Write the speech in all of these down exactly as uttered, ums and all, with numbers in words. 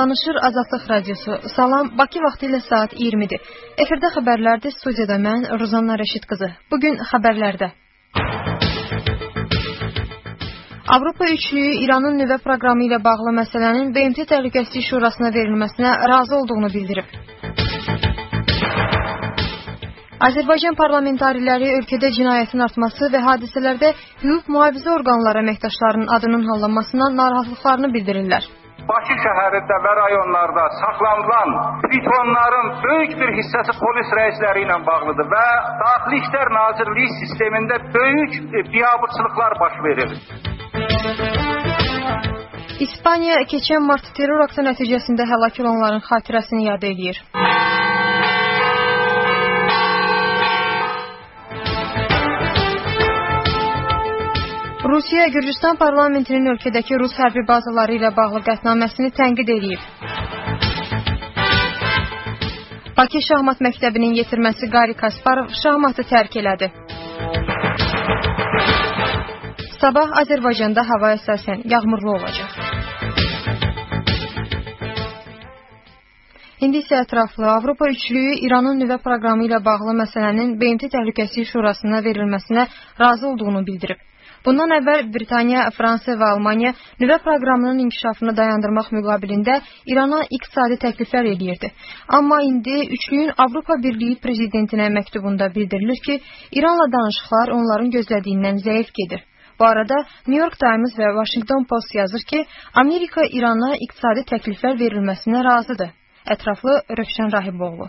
Danışır Azadlıq Radiosu. Salam, Bakı vaxtı ilə saat iyirmidir. Efirdə xəbərlərdir, studiyada mən, Rozanna Rəşid qızı. Bugün xəbərlərdə. Avropa üçlüyü İranın nüvə proqramı ilə bağlı məsələnin B M T Təhlükəsizlik Şurasına verilməsinə razı olduğunu bildirib. Azərbaycan parlamentariləri ölkədə cinayətin artması və hadisələrdə hüquq mühafizə orqanları əməkdaşlarının adının hallanmasına narahatlıqlarını bildirirlər. Bakı şəhərində və rayonlarda saxlanılan pitonların böyük bir hissəsi polis rəisləri ilə bağlıdır və Daxili İşlər Nazirliyi sistemində böyük biabırçılıqlar baş verir. İspaniya keçən mart terror aktı nəticəsində həlak olanların xatirəsini yad edir. Rusiya Gürcüstan parlamentinin ölkədəki Rus hərbi bazaları ilə bağlı qətnaməsini tənqid edib. Bakı Şahmat Məktəbinin yetirməsi Qari Kasparov şahmatı tərk elədi. Sabah Azərbaycanda hava əsasən yağmurlu olacaq. İndi isə ətraflı Avropa üçlüyü İranın nüvə proqramı ilə bağlı məsələnin B M T Təhlükəsizlik Şurasına verilməsinə razı olduğunu bildirib. Bundan əvvəl Britaniya, Fransa və Almaniya nüvə proqramının inkişafını dayandırmaq müqabilində İrana iqtisadi təkliflər edirdi. Amma indi üçlüyün Avropa Birliyi prezidentinə məktubunda bildirilir ki, İranla danışıqlar onların gözlədiyindən zəif gedir. Bu arada New York Times və Washington Post yazır ki, Amerika İrana iqtisadi təkliflər verilməsinə razıdır. Ətraflı Rövşən Rahiboğlu.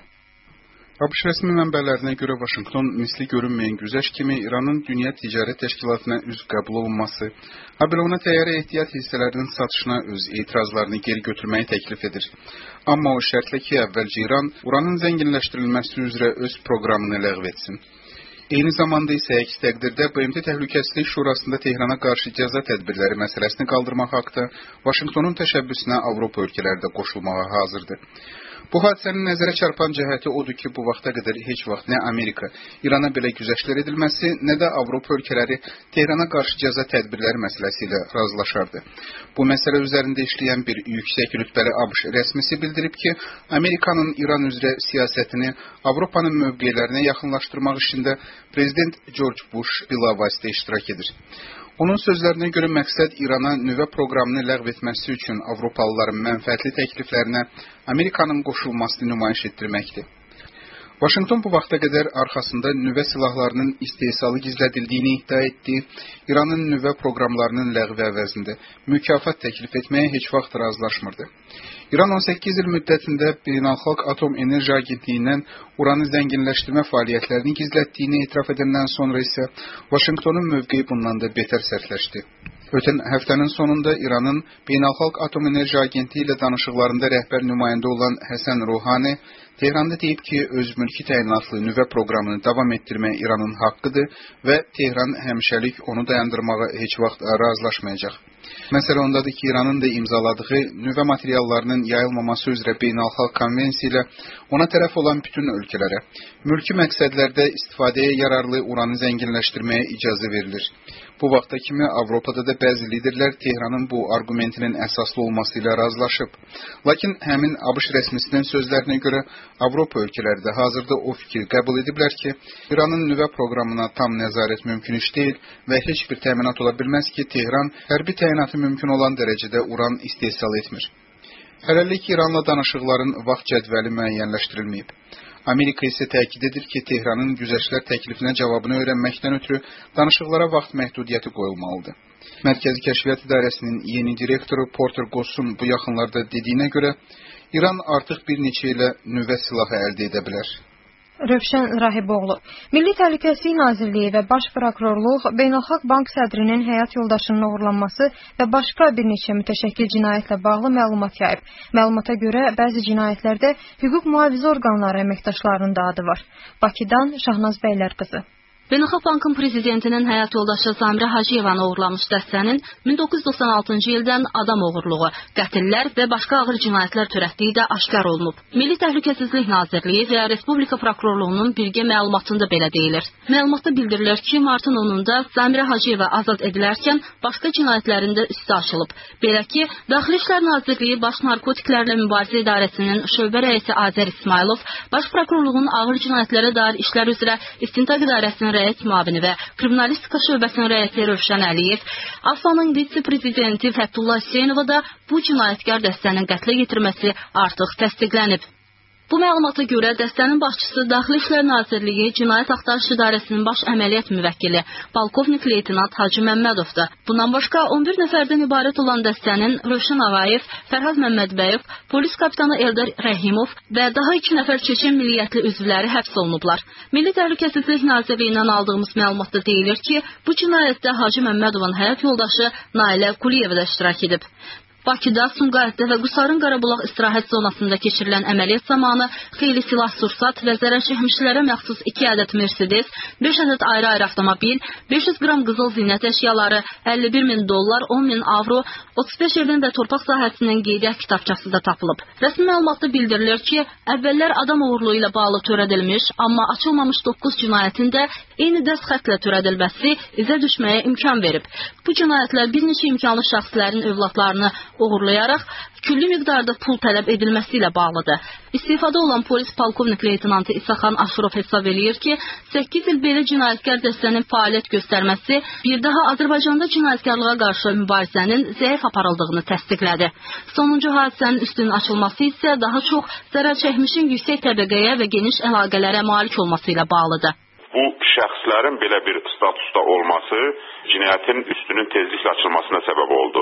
ABŞ rəsmi mənbələrinə görə Vaşinqton misli görünməyən güzəşt kimi İranın Dünya Ticarət Təşkilatına üzv qəbul olunması, habelə ona təyyarə ehtiyat hissələrinin satışına öz etirazlarını geri götürməyi təklif edir. Amma o şərtlə ki, əvvəlcə İran uranın zənginləşdirilməsi üzrə öz proqramını ləğv etsin. Eyni zamanda isə əks təqdirdə B M T Təhlükəsizlik Şurasında Tehrana qarşı cəza tədbirləri məsələsini qaldırmaq haqda Vaşinqtonun təşəbbüsünə Avropa ölkələri də qoşulmağa hazırdır. Bu hadisənin nəzərə çarpan cəhəti odur ki, bu vaxta qədər heç vaxt nə Amerika İrana belə güzəştlər edilməsi, nə də Avropa ölkələri Tehrana qarşı cəza tədbirləri məsələsi ilə razılaşardı. Bu məsələ üzərində işləyən bir yüksək rütbəli ABŞ rəsmisi bildirib ki, Amerikanın İran üzrə siyasətini Avropanın mövqelərinə yaxınlaşdırmaq işində Prezident George Bush bilavasitə iştirak edir. Onun sözlərinə görə məqsəd İrana nüvə proqramını ləğv etməsi üçün Avropalıların mənfəətli təkliflərinə Amerikanın qoşulmasını nümayiş etdirməkdir. Vaşinqton bu vaxta qədər arxasında nüvə silahlarının istehsalı gizlədildiyini iddia etdiyi İranın nüvə proqramlarının ləğvi əvəzində mükafat təklif etməyə heç vaxt razılaşmırdı. İran on səkkiz il müddətində Beynəlxalq Atom Enerji Agentliyindən uranı zənginləşdirmə fəaliyyətlərini gizlətdiyini etiraf edəndən sonra isə Vaşinqtonun mövqeyi bundan da betər sərtləşdi. Ötən həftənin sonunda İranın Beynəlxalq Atom Enerji Agentliyi ilə danışıqlarında rəhbər nümayəndə olan Həsən Ruhani Tehranda deyib ki, öz mülki təyinatlı nüvə proqramını davam etdirmək İranın haqqıdır və Tehran həmişəlik onu dayandırmağa heç vaxt razılaşmayacaq. Məsələ ondadır ki, İranın da imzaladığı nüvə materiallarının yayılmaması üzrə beynəlxalq konvensiya ilə ona tərəf olan bütün ölkələrə mülki məqsədlərdə istifadəyə yararlı uranı zənginləşdirməyə icazə verilir. Bu vaxta kimi Avropada da bəzi liderlər Tehranın bu argumentinin əsaslı olması ilə razılaşıb. Lakin həmin ABŞ rəsmisinin sözlərinə görə Avropa ölkələri də hazırda o fikri qəbul ediblər ki, İranın nüvə proqramına tam nəzarət mümkün iş deyil və heç bir təminat ola bilməz ki, Tehran hərbi təyinatı mümkün olan dərəcədə uran istehsal etmir. Hələlik İranla danışıqların vaxt cədvəli müəyyənləşdirilməyib. Amerika isə təkid edir ki, Tehranın güzəştlər təklifinə cavabını öyrənməkdən ötürü danışıqlara vaxt məhdudiyyəti qoyulmalıdır. Mərkəzi Kəşfiyyat İdarəsinin yeni direktoru Porter Goss'un bu yaxınlarda dediyinə görə İran artıq bir neçə ilə nüvə silahı əldə edə bilər. Rövşən Rahiboğlu. Milli Təhlükəsizlik Nazirliyi və Baş Prokurorluq Beynəlxalq Bank sədrinin həyat yoldaşının oğurlanması və başqa bir neçə mütəşəkkil cinayətlə bağlı məlumat yayıb. Məlumata görə bəzi cinayətlərdə hüquq mühafizə orqanları əməkdaşlarının da adı var. Bakıdan Şahnaz Bəylər qızı. Beynəlxalq Bankın prezidentinin həyat yoldaşı Zamirə Hacıyevanı oğurlamış dəstənin min doqquz yüz doxsan altıncı ildən adam oğurluğu, qətillər və başqa ağır cinayətlər törətdiyi də aşkar olunub. Milli Təhlükəsizlik Nazirliyi və Respublika Prokurorluğunun birgə məlumatında belə deyilir. Məlumatda bildirilir ki, martın onunda Zamirə Hacıyeva azad edilərkən başqa cinayətlərində üstü açılıb. Belə ki, Daxili İşlər Nazirliyi Baş Narkotiklərlə Mübarizə İdarəsinin şöbə rəisi Azər İsmailov, Baş Prokurorluğun ağır cinayətlərə dair işlər üzrə İstintaq İdarəsinin rəis müavini və Kriminalistika şöbəsinin rəisi Rövşən Əliyev, AFA'nın vitse-prezidenti Fəthullah Hüseynova da bu cinayətkar dəstənin qətlə yetirməsi artıq təsdiqlənib. Bu məlumata görə dəstənin başçısı Daxili İşlər Nazirliyi Cinayət Axtarış İdarəsinin baş əməliyyat müvəkkili Polkovnik Leytenant Hacı Məmmədovdur. Bundan başqa on bir nəfərdən ibarət olan dəstənin Rövşən Ağayev, Fərhad Məmmədbəyev, polis kapitanı Eldar Rəhimov və daha iki nəfər Çeçen milliyyətli üzvləri həbs olunublar. Milli Təhlükəsizlik Nazirliyindən aldığımız məlumatda deyilir ki, bu cinayətdə Hacı Məmmədovun həyat yoldaşı Nailə Quliyeva da iştirak edib. Bakıda, Sumqayıtda və Qusarın Qarabulaq istirahət zonasında keçirilən əməliyyat zamanı xeyli silah-sursat və zərər çəkmişlərə məxsus iki ədəd Mercedes, beş ədəd ayrı-ayrı avtomobil, beş yüz qram qızıl zinət əşyaları, əlli bir min dollar, on min avro, otuz beş evin və torpaq sahəsinin qeydiyyat kitabçası da tapılıb. Rəsmi məlumatda bildirilir ki, əvvəllər adam uğurluğu ilə bağlı törədilmiş, amma açılmamış doqquz cinayətin də eyni dəst xətlə törədilməsi izə düşməyə imkan verib. Bu cinayətlər bir neçə imkanlı şəxslərin övladlarını uğurlayaraq külli miqdarda pul tələb edilməsi ilə bağlıdır. İstifada olan polis polkovnik leytenantı İsaxan Aşurov hesab eləyir ki, səkkiz il belə cinayətkar dəstənin fəaliyyət göstərməsi bir daha Azərbaycanda cinayətkarlığa qarşı mübarizənin zəif aparıldığını təsdiqlədi. Sonuncu hadisənin üstünün açılması isə daha çox zərər çəkmişin yüksək təbəqəyə və geniş əlaqələrə malik olması ilə bağlıdır. Bu şəxslərin belə bir statusda olması cinayətin üstünün tezliklə açılmasına səbəb oldu.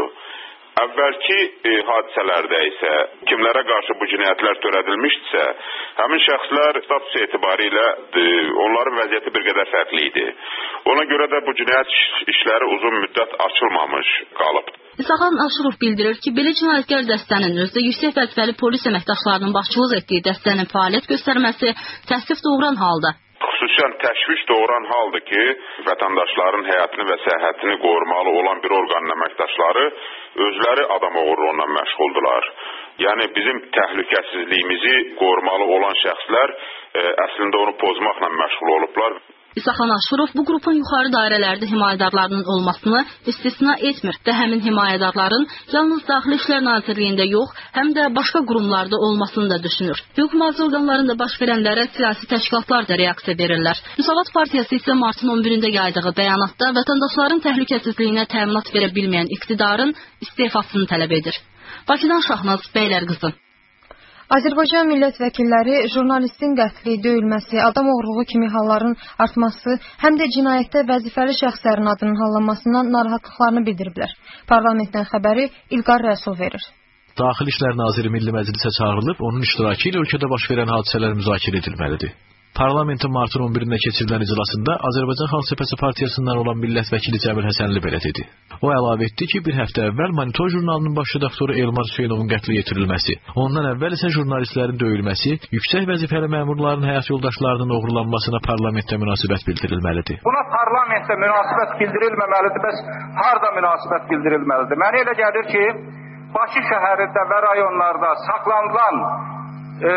Əvvəlki e, hadisələrdə isə kimlərə qarşı bu cinayətlər törədilmişdirsə, həmin şəxslər status etibarilə e, onların vəziyyəti bir qədər fərqli idi. Ona görə də bu cinayət işləri uzun müddət açılmamış qalıb. İsaxan Aşurov bildirir ki, belə cinayətkar dəstənin özdə yüksək vəzifəli polis əməkdaşlarının başçılıq etdiyi dəstənin fəaliyyət göstərməsi təəssüf doğuran halda. Xüsusən təşviş doğuran haldır ki, vətəndaşların həyatını və səhhətini qorumalı olan bir orqanın əməkdaşları özləri adam uğurluğuna məşğuldular. Yəni bizim təhlükəsizliyimizi qorumalı olan şəxslər ə, əslində onu pozmaqla məşğul olublar. İsaxan Aşurov bu qrupun yuxarı dairələrdə himayədarlarının olmasını istisna etmir və həmin himayədarların yalnız Daxili İşlər Nazirliyində yox, həm də başqa qurumlarda olmasını da düşünür. Hüquq-mühafizə orqanlarında baş verənlərə siyasi təşkilatlar da reaksiya verirlər. Müsavat Partiyası isə martın on birində yaydığı bəyanatda vətəndaşların təhlükəsizliyinə təminat verə bilməyən iqtidarın istefasını tələb edir. Bakıdan Şahnaz Bəylərqızı. Azərbaycan millət vəkilləri jurnalistin qətli, döyülməsi, adam oğurluğu kimi halların artması, həm də cinayətdə vəzifəli şəxslərin adının hallanmasından narahatlıqlarını bildiriblər. Parlamentdən xəbəri İlqar Rəsul verir. Daxili İşlər Naziri Milli Məclisə çağırılıb, onun iştirakı ilə ölkədə baş verən hadisələr müzakirə edilməlidir. Parlamentin martın on birində keçirilən iclasında Azərbaycan Xalq Cəbhəsi Partiyasından olan millət vəkili Cəmil Həsənli belə dedi. O əlavə etdi ki, bir həftə əvvəl Monitor jurnalının baş redaktoru Elmar Hüseynovun qətlə yetirilməsi, ondan əvvəl isə jurnalistlərin döyülməsi, yüksək vəzifəli məmurların həyat yoldaşlarının oğurlanmasına parlamentdə münasibət bildirilməlidir. Buna parlamentdə münasibət bildirilməməlidir, bəs harda münasibət bildirilməlidir? Mənə elə gəlir ki, Bakı şəhərində və rayonlarda saxlanılan e,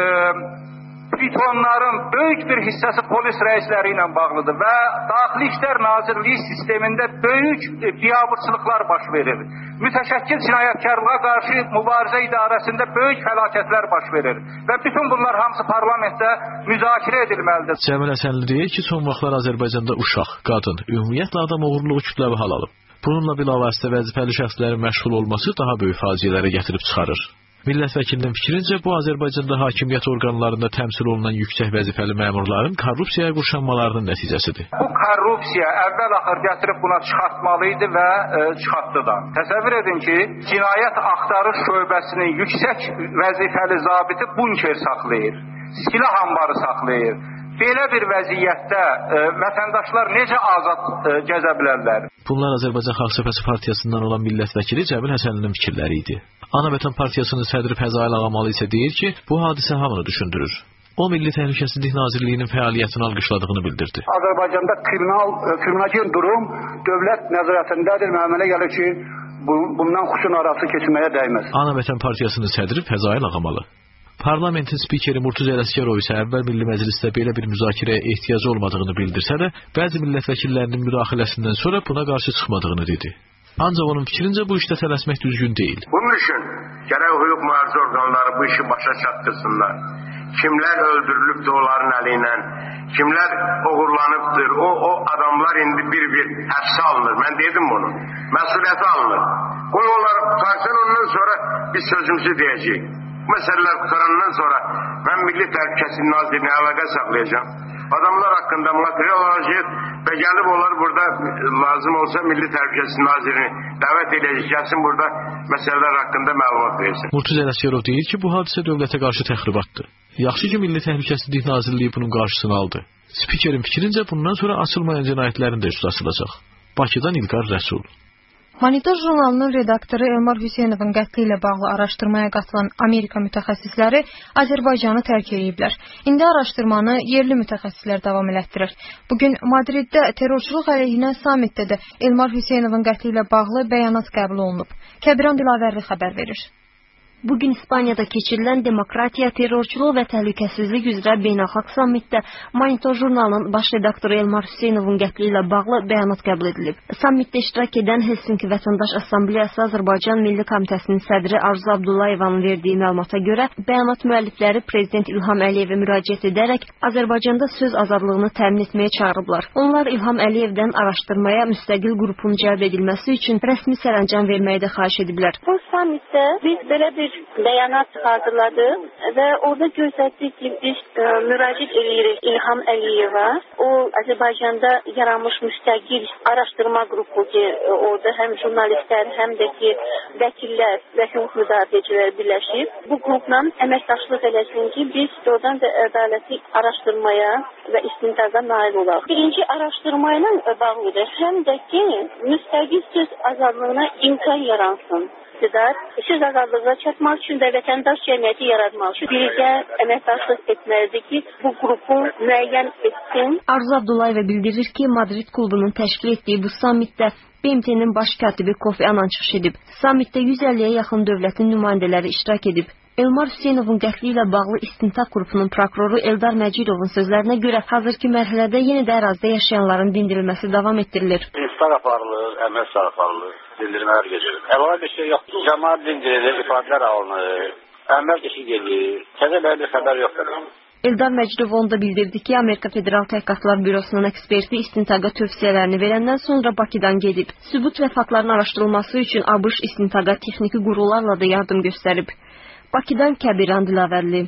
Pitonların böyük bir hissəsi polis rəisləri ilə bağlıdır və Daxili İşlər Nazirliyi sistemində böyük biabırçılıqlar baş verir. Mütəşəkkil cinayətkarlığa qarşı mübarizə idarəsində böyük fəlakətlər baş verir və bütün bunlar hamısı parlamentdə müzakirə edilməlidir. Cəmil Həsənli deyir ki, son vaxtlar Azərbaycanda uşaq, qadın, ümumiyyətlə adam oğurluğu kütləvi hal alıb. Bununla bilavasitə vəzifəli şəxslərin məşğul olması daha böyük faciələrə gətirib çıxarır. Millət vəkilinin fikrincə, bu Azərbaycanda hakimiyyət orqanlarında təmsil olunan yüksək vəzifəli məmurların korrupsiyaya qurşanmalarının nəticəsidir. Bu korrupsiya əvvəl-axır gətirib buna çıxartmalıydı və e, çıxartdı da. Təsəvvür edin ki, cinayət axtarış şöbəsinin yüksək vəzifəli zabiti bunker saxlayır, silah anbarı saxlayır. Belə bir vəziyyətdə e, vətəndaşlar necə azad e, gəzə bilərlər? Bunlar Azərbaycan Xalq Cəbhəsi Partiyasından olan millət vəkili Cəmil Həsənlinin fikirləri idi. Ana Vətən Partiyasının sədri Fəzail Ağamalı isə deyir ki, bu hadisə hamını düşündürür. O, Milli Təhlükəsizlik Nazirliyinin fəaliyyətini alqışladığını bildirdi. Azərbaycanda kriminal kriminal durum dövlət nəzarətindədir. Mənə gəlir ki, bundan xüsusi arası keçməyə dəyməz. Ana Vətən Partiyasının sədri Fəzail Ağamalı. Parlamentin spikeri Murtuz Ələsgərov isə əvvəl Milli Məclisdə belə bir müzakirəyə ehtiyacı olmadığını bildirsə də, bəzi millət vəkillərinin müdaxiləsindən sonra buna qarşı çıxmadığını dedi. Ancaq onun fikrincə bu işdə tələsmək düzgün deyil. Bunun üçün gərək hüquq mühafizə orqanları bu işi başa çatdırsınlar. Kimlər öldürülübdür onların əliyle, kimlər oğurlanıbdır, o, o adamlar indi bir-bir həbsə alınır. Mən dedim bunu. Məsuliyyəti alınır. Qoy onlar tutarsın, ondan sonra biz sözümüzü deyəcəyik. Bu məsələlər qutarandan sonra mən Milli Təhlükəsizlik Nazirliyine əlaqə saxlayacağım. Adamlar hakkında material alacağız ve gelip onlar burada lazım olsa Milli Təhlükəsizlik Nazirini dəvət edəcək, gəlsin burada məsələlər hakkında məlumat versin. Murtuz Ələsgərov deyir ki, bu hadisə dövlətə qarşı təxribatdır. Yaxşı ki, Milli Təhlükəsizlik Nazirliyi bunun qarşısını aldı. Spikerin fikrincə bundan sonra açılmayan cinayətlərin də üstü açılacaq. Bakıdan İlqar Rəsul. Monitor jurnalının redaktoru Elmar Hüseynovun qətli ilə bağlı araşdırmaya qatılan Amerika mütəxəssisləri Azərbaycanı tərk ediblər. İndi araşdırmanı yerli mütəxəssislər davam elətdirir. Bugün Madriddə terrorçuluq əleyhinə sammitdə də Elmar Hüseynovun qətli ilə bağlı bəyanat qəbul olunub. Kəbiran Dilavərli xəbər verir. Bugün İspaniyada keçirilən Demokratiya, Terrorçuluq və Təhlükəsizlik üzrə beynəlxalq sammitdə Monitor jurnalının baş redaktoru Elmar Hüseynovun qətli ilə bağlı bəyanat qəbul edilib. Sammitdə iştirak edən Helsinki Vətəndaş Assambleyası Azərbaycan Milli Komitəsinin sədri Arzu Abdullayevanın verdiyi məlumata görə bəyanat müəllifləri Prezident İlham Əliyevə müraciət edərək Azərbaycanda söz azadlığını təmin etməyə çağırıblar. Onlar İlham Əliyevdən araşdırmaya müstəqil qrupun cəlb edilməsi üçün rəsmi sərəncam verməyi də xahiş ediblər. Bu sammitdə biz belə bir beyanat hazırladık ve orada göstərdik ki biz e, müraciət edirik İlham Əliyevə. O Azərbaycanda yaranmış müstəqil araşdırma qrupu ki orada həm jurnalistlər həm də ki vəkillər və hüquq müdafiəçilər birləşib. Bu qrupla əməkdaşlıq eləsin ki biz oradan da ədalətli araşdırmaya və istintaqa nail olaq. Birinci araşdırma ilə bağlıdır. Həm də ki müstəqil söz azadlığına imkan yaransın. Söz azadlığına çatmaq üçün də vətəndaş cəmiyyəti yaratmaq üçün birgə əməkdaşlıq etməlidir ki, bu qrupu müəyyən etsin. Arzu Abdullayeva bildirir ki, Madrid klubunun təşkil etdiyi bu sammitdə B M T'nin baş katibi Kofi Annan çıxış edib. Sammitdə yüz əlliyə yaxın dövlətin nümayəndələri iştirak edib. Elmar Hüseynovun qətli ilə bağlı istintaq qrupunun prokuroru Eldar Məcidovun sözlərinə görə hazırki mərhələdə yenə də ərazidə yaşayanların dindirilməsi davam etdirilir. İstintaq aparılır, əməl aparılır, dindirmələr gedir. Əlavə bir şey yoxdur. Cəmaət dindirilir, ifadələr alınır, əməl keşik edilir. Təzə belə bir xəbər yoxdur. Eldar Məcidov onu da bildirdi ki, Amerika Federal Təhqiqatlar Bürosunun eksperti istintaqa tövsiyələrini verəndən sonra Bakıdan gedib. Sübut və faktların araşdırılması üçün ABŞ istintaqa texniki qurullarla da yardım göstərib. Bakıdan Kəbiran Dilavərli.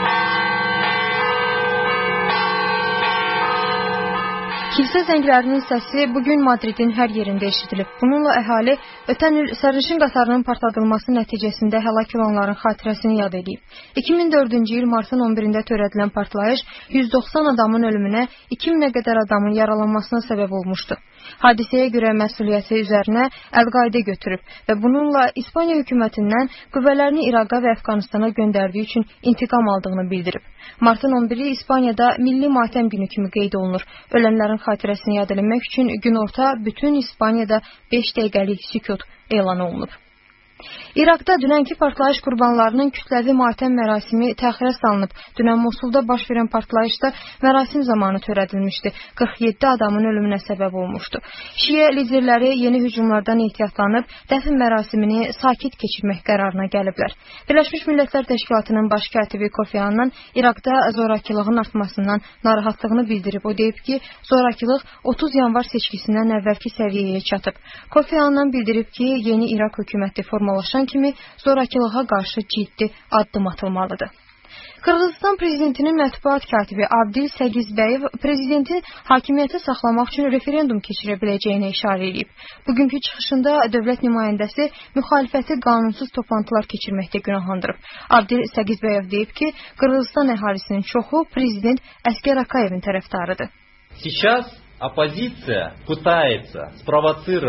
Kilsə zənglərinin səsi bugün Madridin hər yerində eşidilib. Bununla əhali ötən il sərnişin qatarının partladılması nəticəsində həlak olanların xatirəsini yad edib. iki min dördüncü il martın on birində törədilən partlayış yüz doxsan adamın ölümünə, iki minə qədər adamın yaralanmasına səbəb olmuşdu. Hadisəyə görə məsuliyyəti üzərinə Əl-Qaidə götürüb və bununla İspaniya hökumətindən qüvvələrini İraqa və Əfqanistana göndərdiyi üçün intiqam aldığını bildirib. Martın on biri İspaniyada milli matəm günü kimi qeyd olunur. Ölənlərin xatirəsini yad edilmək üçün günorta bütün İspaniyada beş dəqiqəlik sükut elan olunub. İraqda dünənki partlayış qurbanlarının kütləvi matəm mərasimi təxirə salınıb. Dünən Mosulda baş verən partlayışda mərasim zamanı törədilmişdi. qırx yeddi adamın ölümünə səbəb olmuşdu. Şiə liderləri yeni hücumlardan ehtiyatlanıb dəfn mərasimini sakit keçirmək qərarına gəliblər. Birləşmiş Millətlər Təşkilatının baş katibi Kofi Annan İraqda zorakılığın artmasından narahatlığını bildirib. O deyib ki, zorakılıq otuz yanvar seçkisindən əvvəlki səviyyəyə çatıb. Kofi Annan bildirib ki, yeni İraq hökuməti formalaşan kimi zorakılığa qarşı ciddi addım atılmalıdır. Qırğızistan prezidentinin mətbuat katibi Abdil Səgizbəyev prezidentin hakimiyyəti saxlamaq üçün referendum keçirə biləcəyinə işarə edib. Bugünkü çıxışında dövlət nümayəndəsi müxalifəti qanunsuz toplantılar keçirməkdə günahlandırıb. Abdil Səgizbəyev deyib ki, Qırğızistan əhalisinin çoxu prezident Əskər Akayevin tərəfdarıdır. Сейчас оппозиция пытается спровоцировать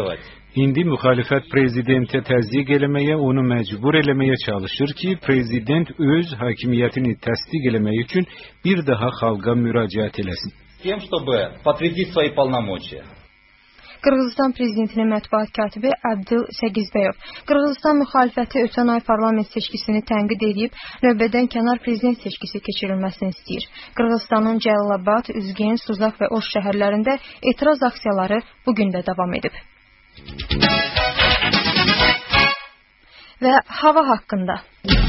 İndi müxalifət prezidentə təzyiq eləməyə, onu məcbur eləməyə çalışır ki, prezident öz hakimiyyətini təsdiq eləmək üçün bir daha xalqa müraciət eləsin. Тем, чтобы подтвердить свои полномочия. Qırğızıstan prezidentinin mətbuat katibi Abdil Səgizbəyov Qırğızıstan müxalifəti ötən ay parlament seçkisini tənqid edib, növbədən kənar prezident seçkisi keçirilməsini istəyir. Qırğızıstanın Cəlilabad, Üzgen, Suzaq və Oş şəhərlərində etiraz aksiyaları bugün də davam edib. Və hava haqqında.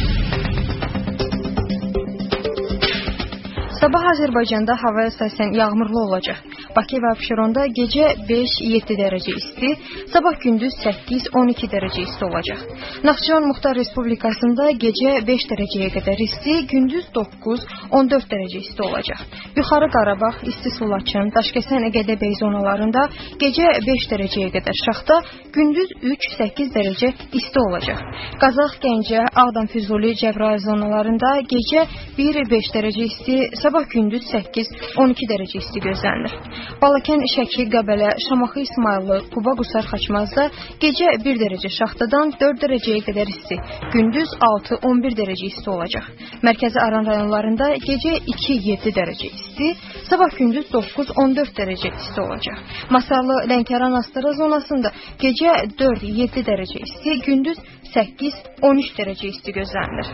Sabah Azərbaycanda hava əsasən yağmurlu olacaq. Bakı və Abşeronda gecə beş yeddi dərəcə isti, sabah gündüz səkkiz on iki dərəcə isti olacaq. Naxçıvan Muxtar Respublikasında gecə beş dərəcəyə qədər isti, gündüz doqquz on dörd dərəcə isti olacaq. Yuxarı Qarabağ, İsti Sulaçın, Daşkəsən, Gədəbəy zonalarında gecə beş dərəcəyə qədər şaxta, gündüz üç səkkiz dərəcə isti olacaq. Qazax, Gəncə, Ağdam, Füzuli, Cəbrayıl zonalarında gecə bir beş dərəcə isti, sabah gündüz səkkiz on iki dərəcə isti gözlənilir. Balakən, Şəki, Qəbələ, Şamaxı, İsmayıllı, Quba, Qusar, Xaçmazda gecə bir dərəcə şaxtadan dörd dərəcəyə qədər isti, gündüz altı on bir dərəcə isti olacaq. Mərkəzi Aran rayonlarında gecə iki yeddi dərəcə isti, sabah gündüz doqquz on dörd dərəcə isti olacaq. Masarlı, Lənkəran, Astara zonasında gecə dörd yeddi dərəcə isti, gündüz səkkiz on üç dərəcə isti gözlənilir.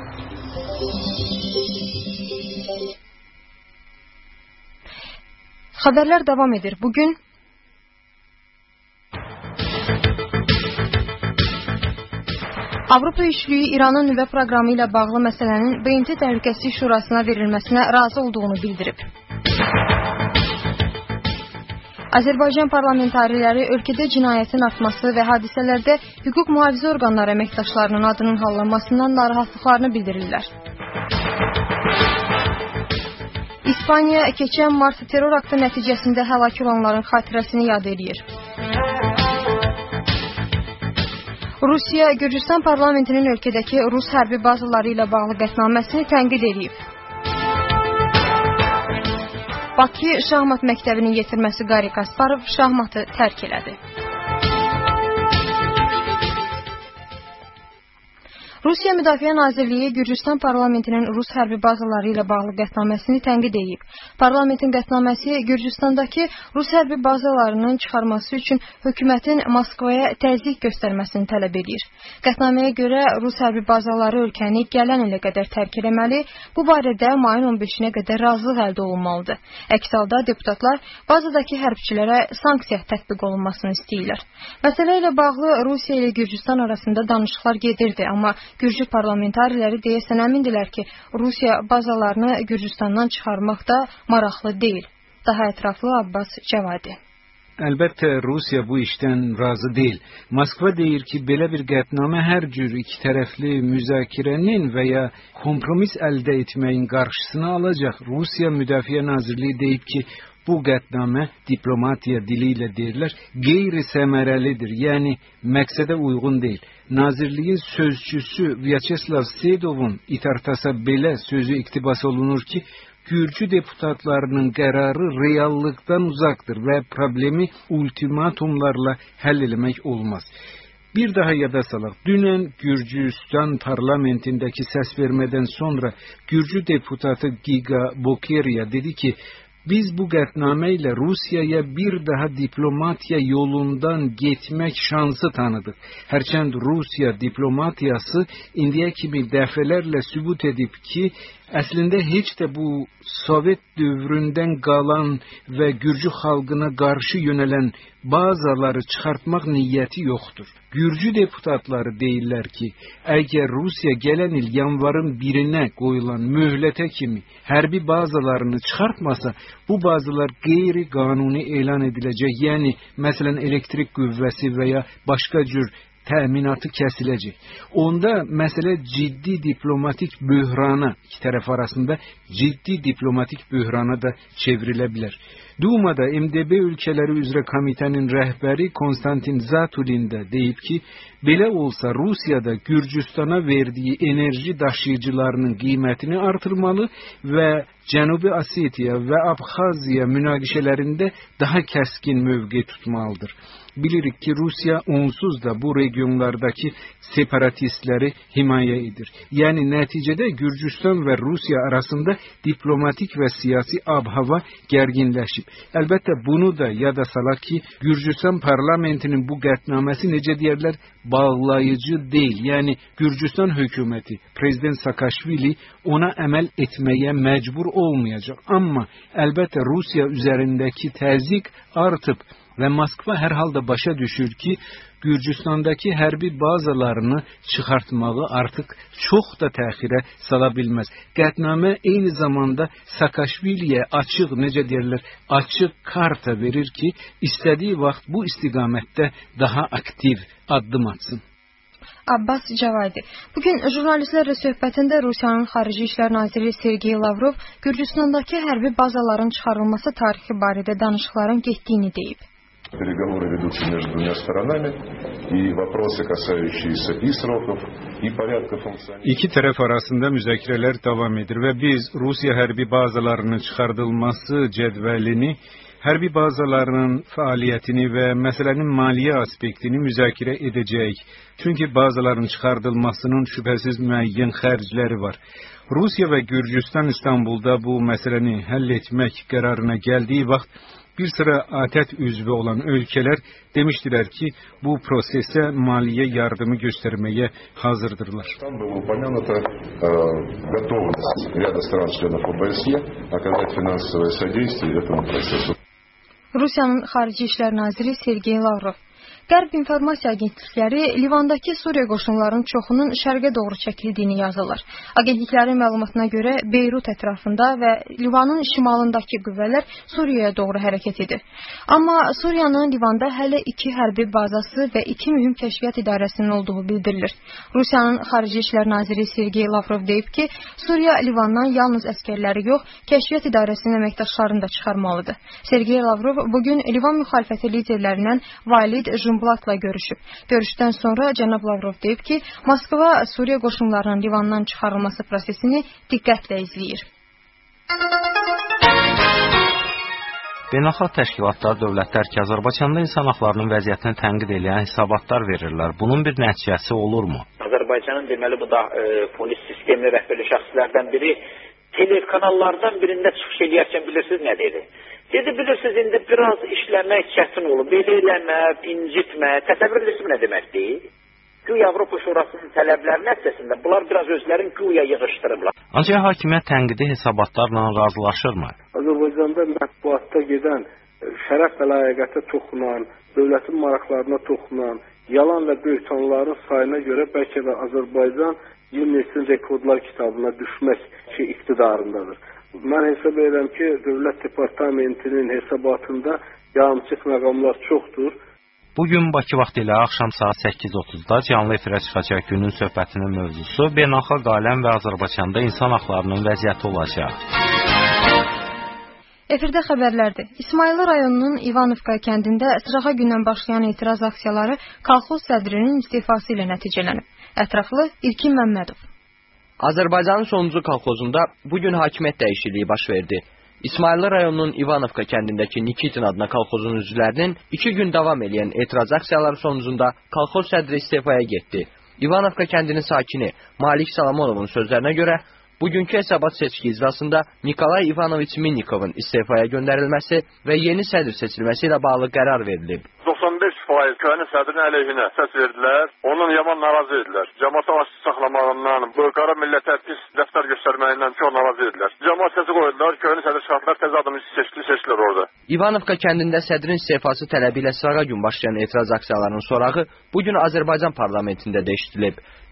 Xəbərlər davam edir. Bugün Avropa Üçlüyü İranın nüvə proqramı ilə bağlı məsələnin B M T Təhlükəsizlik Şurasına verilməsinə razı olduğunu bildirib. Azərbaycan parlamentariləri ölkədə cinayətin artması və hadisələrdə hüquq mühafizə orqanları əməkdaşlarının adının hallanmasından narahatlıqlarını bildirirlər. İspaniya keçən mart terror aktı nəticəsində həlak olanların xatirəsini yad edir. Rusiya, Gürcüstan parlamentinin ölkədəki Rus hərbi bazaları ilə bağlı qətnaməsini tənqid edib. Bakı şahmat məktəbinin yetirməsi Qari Kasparov şahmatı tərk elədi. Rusiya Müdafiə Nazirliyi Gürcüstan parlamentinin Rus hərbi bazaları ilə bağlı qətnaməsini tənqid edib. Parlamentin qətnaməsi Gürcüstandakı Rus hərbi bazalarının çıxarması üçün hökumətin Moskvaya təzyiq göstərməsini tələb edir. Qətnaməyə görə Rus hərbi bazaları ölkəni gələn ilə qədər tərk etməli, bu barədə mayın on beşinə qədər razılıq əldə olunmalıdır. Əks halda deputatlar bazadakı hərbçilərə sanksiya tətbiq olunmasını istəyirlər. Məsələ ilə bağlı Rusiya ilə Gürcüstan arasında danışıqlar gedirdi, amma Gürcü parlamentariləri deyəsən əmindirlər ki, Rusiya bazalarını Gürcüstandan çıxarmaqda maraqlı deyil. Daha ətraflı Abbas Cavadi. Əlbəttə, Rusiya bu işdən razı deyil. Moskva deyir ki, belə bir qətnamə hər cür iki tərəfli müzakirənin və ya kompromis əldə etməyin qarşısını alacaq. Rusiya Müdafiə Nazirliyi deyib ki, bu qətnamə diplomatiya dili ilə deyirlər, qeyri-səmərəlidir, yəni məqsədə uyğun deyil. Nazirliyin sözçüsü Vyacheslav Sedovun itartasa belə sözü iqtibas olunur ki, Gürcü deputatlarının qərarı reallıqdan uzaqdır və problemi ultimatumlarla həll eləmək olmaz. Bir daha yada salaq. Dünən Gürcüstan parlamentindəki səs vermədən sonra Gürcü deputatı Giga Bokeriya dedi ki, biz bu qətnamə ilə Rusiyaya bir daha diplomatiya yolundan getmək şansı tanıdıq. Hərçənd Rusiya diplomatiyası indiyə kimi dəfələrlə sübut edib ki, əslində heç də bu Sovet dövründən qalan və Gürcü xalqına qarşı yönələn bazaları çıxartmaq niyyəti yoxdur. Gürcü deputatları deyirlər ki, əgər Rusiya gələn il yanvarın birinə qoyulan möhlətə kimi hərbi bazalarını çıxartmasa, bu bazalar qeyri-qanuni elan ediləcək, yəni məsələn elektrik qüvvəsi və ya başqa cür təminatı kəsiləcək. Onda məsələ ciddi diplomatik böhrana, iki tərəf arasında ciddi diplomatik böhrana da çevrilə bilər. Dumada M D B ölkələri üzrə komitənin rəhbəri Konstantin Zatulin də deyib ki, belə olsa Rusiyada Gürcüstana verdiyi enerji daşıyıcılarının qiymətini artırmalı və Cənubi Osetiya və Abxaziya münaqişələrində daha kəskin mövqe tutmalıdır. Bilirik ki, Rusiya onsuz da bu regionlardakı separatistləri himayə edir. Yəni nəticədə Gürcüstan və Rusiya arasında diplomatik və siyasi ab-hava gərginləşib. Əlbəttə bunu da yada salaq ki, Gürcüstan parlamentinin bu qətnaməsi necə deyərlər, bağlayıcı deyil. Yəni Gürcüstan hökuməti, Prezident Saakashvili ona əməl etməyə məcbur olmayacaq. Amma əlbəttə Rusiya üzərindəki təzyiq artıb və Moskva hər halda başa düşür ki, Gürcüstandakı hərbi bazalarını çıxartmağı artıq çox da təxirə sala bilməz. Qətnamə eyni zamanda Saakashviliyə açıq, necə deyirlər, açıq karta verir ki, istədiyi vaxt bu istiqamətdə daha aktiv addım atsın. Abbas Cavadi. Bugün jurnalistlərlə söhbətində Rusiyanın Xarici İşlər Naziri Sergey Lavrov Gürcüstandakı hərbi bazaların çıxarılması tarixi barədə danışıqların getdiyini deyib. Переговоры ведутся между двумя сторонами, и вопросы, касающиеся и сроков, и порядка функционирования. İki tərəf arasında müzakirələr davam edir və biz Rusiya hərbi bazalarının çıxardılması cədvəlini, hərbi bazalarının fəaliyyətini və məsələnin maliyyə aspektini müzakirə edəcəyik. Çünki bazaların çıxardılmasının şübhəsiz müəyyən xərcləri var. Rusiya və Gürcüstan İstanbulda bu məsələni həll etmək qərarına gəldiyi vaxt bir sıra ATƏT üzvü olan ölkələr demişdilər ki, bu prosesə maliyyə yardımı göstərməyə hazırdırlar. Rusiyanın Xarici İşlər Naziri Sergey Lavrov. Qərb informasiya agentlikləri Livandakı Suriya qoşunlarının çoxunun şərqə doğru çəkildiyini yazırlar. Agentliklərin məlumatına görə Beyrut ətrafında və Livanın şimalındakı qüvvələr Suriyaya doğru hərəkət edir. Amma Suriyanın Livanda hələ iki hərbi bazası və iki mühüm kəşfiyyat idarəsinin olduğu bildirilir. Rusiyanın Xarici İşlər Naziri Sergey Lavrov deyib ki, Suriya Livandan yalnız əskərləri yox, kəşfiyyat idarəsinin əməkdaşlarını da çıxarmalıdır. Sergey Lavrov bugün Livan müxalifəti liderlərindən Valid Jumblatla görüşüb. Görüşdən sonra cənab Lavrov deyib ki, Moskva Suriya qoşunlarının Livandan çıxarılması prosesini diqqətlə izləyir. Beynəlxalq təşkilatlar, dövlətlər ki, Azərbaycanda insan haqlarının vəziyyətini tənqid edən hesabatlar verirlər. Bunun bir nəticəsi olurmu? Azərbaycanın deməli bu da e, polis sistemli rəhbərli şəxslərdən biri telekanallardan birində çıxış edərkən bilirsiniz nə dedi? Dedi, bilirsiniz, indi biraz işləmək çətin olub, belə eləmə, incitmə, təsəvvür edirsiniz nə deməkdir? Güya Avropa Şurasının tələbləri nəticəsində bunlar biraz özlərin güya yığışdırıblar. Ancaq hakimiyyət tənqidi hesabatlarla razılaşırmı? Azərbaycanda mətbuatda gedən, şərəf və layiqətə toxunan, dövlətin maraqlarına toxunan, yalan və böhtanların sayına görə bəlkə də Azərbaycan Guinness rekordlar kitabına düşmək ki, iqtidarındadır. Mən hesab edirəm ki, Dövlət Departamentinin hesabatında yarımçıq məqamlar çoxdur. Bugün Bakı vaxtı ilə axşam saat səkkiz otuzda canlı efirə çıxacaq günün söhbətinin mövzusu beynəlxalq aləm və Azərbaycanda insan haqlarının vəziyyəti olacaq. Efirdə xəbərlərdir. İsmayılı rayonunun İvanovka kəndində sırağa gündən başlayan etiraz aksiyaları kolxoz sədrinin istifası ilə nəticələnib. Ətraflı İlkin Məmmədov. Azərbaycanın sonuncu kolxozunda bugün hakimiyyət dəyişikliyi baş verdi. İsmayılı rayonunun İvanovka kəndindəki Nikitin adına kolxozun üzvlərinin iki gün davam edən etiraz aksiyaları sonucunda kolxoz sədri istifaya getdi. İvanovka kəndinin sakini Malik Salamonovun sözlərinə görə bugünkü hesabat seçki icrasında Nikolay İvanoviç Minnikovun istifaya göndərilməsi və yeni sədr seçilməsi ilə bağlı qərar verilib. doxsan beş faiz köhnə sədrin əleyhinə səs verdilər. Onun yaman narazı edilər. Cəmaata açıq saxlamağından, bu qara millətə pis rəftar göstərməyindən çox narazı edilər. Cəmaat səsi qoydular, köhnə sədr şartlar təzə adamı seçdi, seçdilər orada. İvanovka kəndində sədrin istifası tələbi ilə sırağa gün başlayan etiraz aksiyalarının sorağı bugün Azərbaycan parlamentində də eşidilib.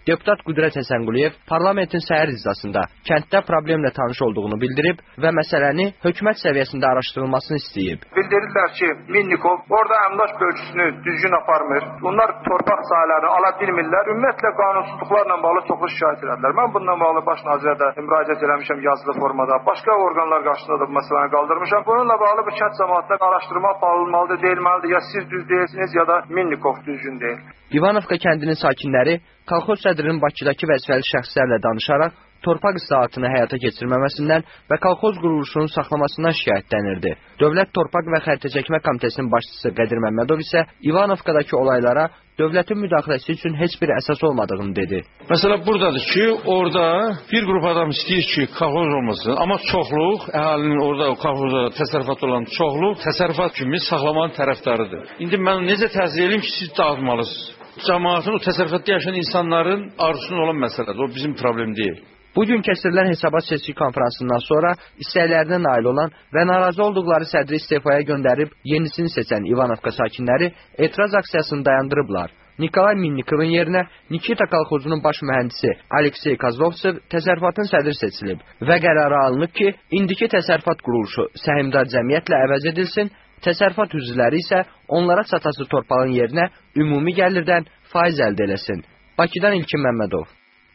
Deputat Qüdrət Həsənquliyev parlamentin səhər iclasında kənddə problemlə tanış olduğunu bildirib və məsələni hökumət səviyyəsində araşdırılmasını istəyib. Bildirirlər ki, Minnikov orada əmlak bölgüsünü düzgün aparmır. Bunlar torpaq sahələrini ala bilmirlər. Ümumiyyətlə qanunsuzluqlarla bağlı çoxlu şikayət edirlər. Mən bununla bağlı baş nazirə də müraciət eləmişəm yazılı formada. Başqa orqanlar qarşısında da bu məsələni qaldırmışam. Bununla bağlı bu kənd cəmaatına araşdırma aparılmalıdır, deyilməlidir. Ya siz düz deyilsiniz, ya da Minnikov düzgün deyil. İvanovka kəndinin sakinləri kolxoz sədrinin Bakıdakı vəzifəli şəxslərlə danışaraq torpaq islahatını həyata keçirməməsindən və kolxoz quruluşunun saxlamasından şikayətlənirdi. Dövlət Torpaq və Xəritə Çəkmə Komitəsinin başçısı Qədir Məmmədov isə İvanovkadakı olaylara dövlətin müdaxiləsi üçün heç bir əsas olmadığını dedi. Məsələ buradadır ki, orada bir qrup adam istəyir ki, kolxoz olmasın, amma çoxluq, əhalinin orada kolxoza təsərrüfat olan çoxluq təsərrüfat kimi saxlamanın tərəfdarıdır. İndi mən necə təzyiq edeyim ki, siz dağıtmalısınız? Cəmaatın, o təsərrüfatda yaşayan insanların arzusunun olan məsələdir. O bizim problem deyil. Bugün keçirilən hesabat seçki konferansından sonra istəklərinə nail olan və narazı olduqları sədri istefaya göndərib yenisini seçən İvanovka sakinləri etiraz aksiyasını dayandırıblar. Nikolay Minnikovun yerinə Nikita kolxozunun baş mühəndisi Aleksey Kozlovsev təsərrüfatın sədri seçilib və qərara alınıb ki, indiki təsərrüfat quruluşu səhmdar cəmiyyətlə əvəz edilsin, təsərrüfat üzvləri isə onlara satası torpağın yerinə ümumi gəlirdən faiz əldə eləsin. Bakıdan İlkin Məmmədov.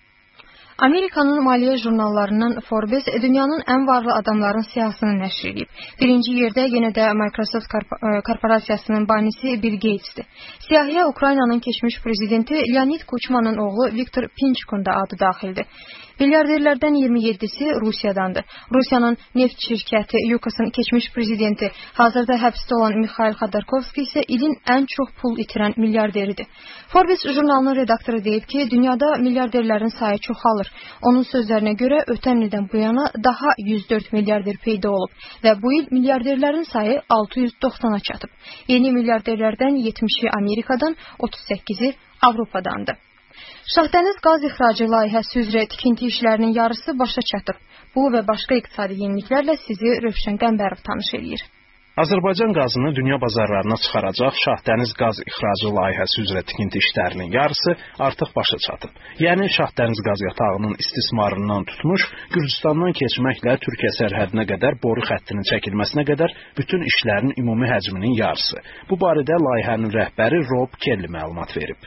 Amerikanın maliyyə jurnallarından Forbes dünyanın ən varlı adamların siyahısını nəşr edib. Birinci yerdə yenə də Microsoft korporasiyasının banisi Bill Gates'dir. Siyahıya Ukraynanın keçmiş prezidenti Leonid Kuchma'nın oğlu Viktor Pinchkun da adı daxildir. Milyarderlərdən iyirmi yeddisi Rusiyadandır. Rusiyanın neft şirkəti Yukos'un keçmiş prezidenti, hazırda həbsdə olan Mikhail Xodorkovski isə ilin ən çox pul itirən milyarderidir. Forbes jurnalının redaktoru deyib ki, dünyada milyarderlərin sayı çoxalır. Onun sözlərinə görə ötən ildən bu yana daha yüz dörd milyarder peyda olub və bu il milyarderlərin sayı altı yüz doxsana çatıb. Yeni milyarderlərdən yetmişi Amerikadan, otuz səkkizi Avropadandır. Şahdəniz qaz ixracı layihəsi üzrə tikinti işlərinin yarısı başa çatıb. Bu və başqa iqtisadi yeniliklərlə sizi Rövşən Qəmbərov tanış edir. Azərbaycan qazını dünya bazarlarına çıxaracaq Şahdəniz qaz ixracı layihəsi üzrə tikinti işlərinin yarısı artıq başa çatıb. Yəni Şahdəniz qaz yatağının istismarından tutmuş, Gürcüstandan keçməklə Türkiyə sərhədinə qədər boru xəttinin çəkilməsinə qədər bütün işlərin ümumi həcminin yarısı. Bu barədə layihənin rəhbəri Rob Kelly məlumat verib.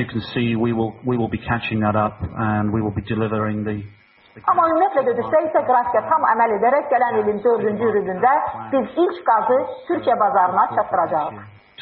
Amma ümumiyyətlə dedikdə isə qrafikə tam əməl edərək gələn ilin dördüncü rübündə biz ilk qazı Türkiyə bazarına çatdıracağıq.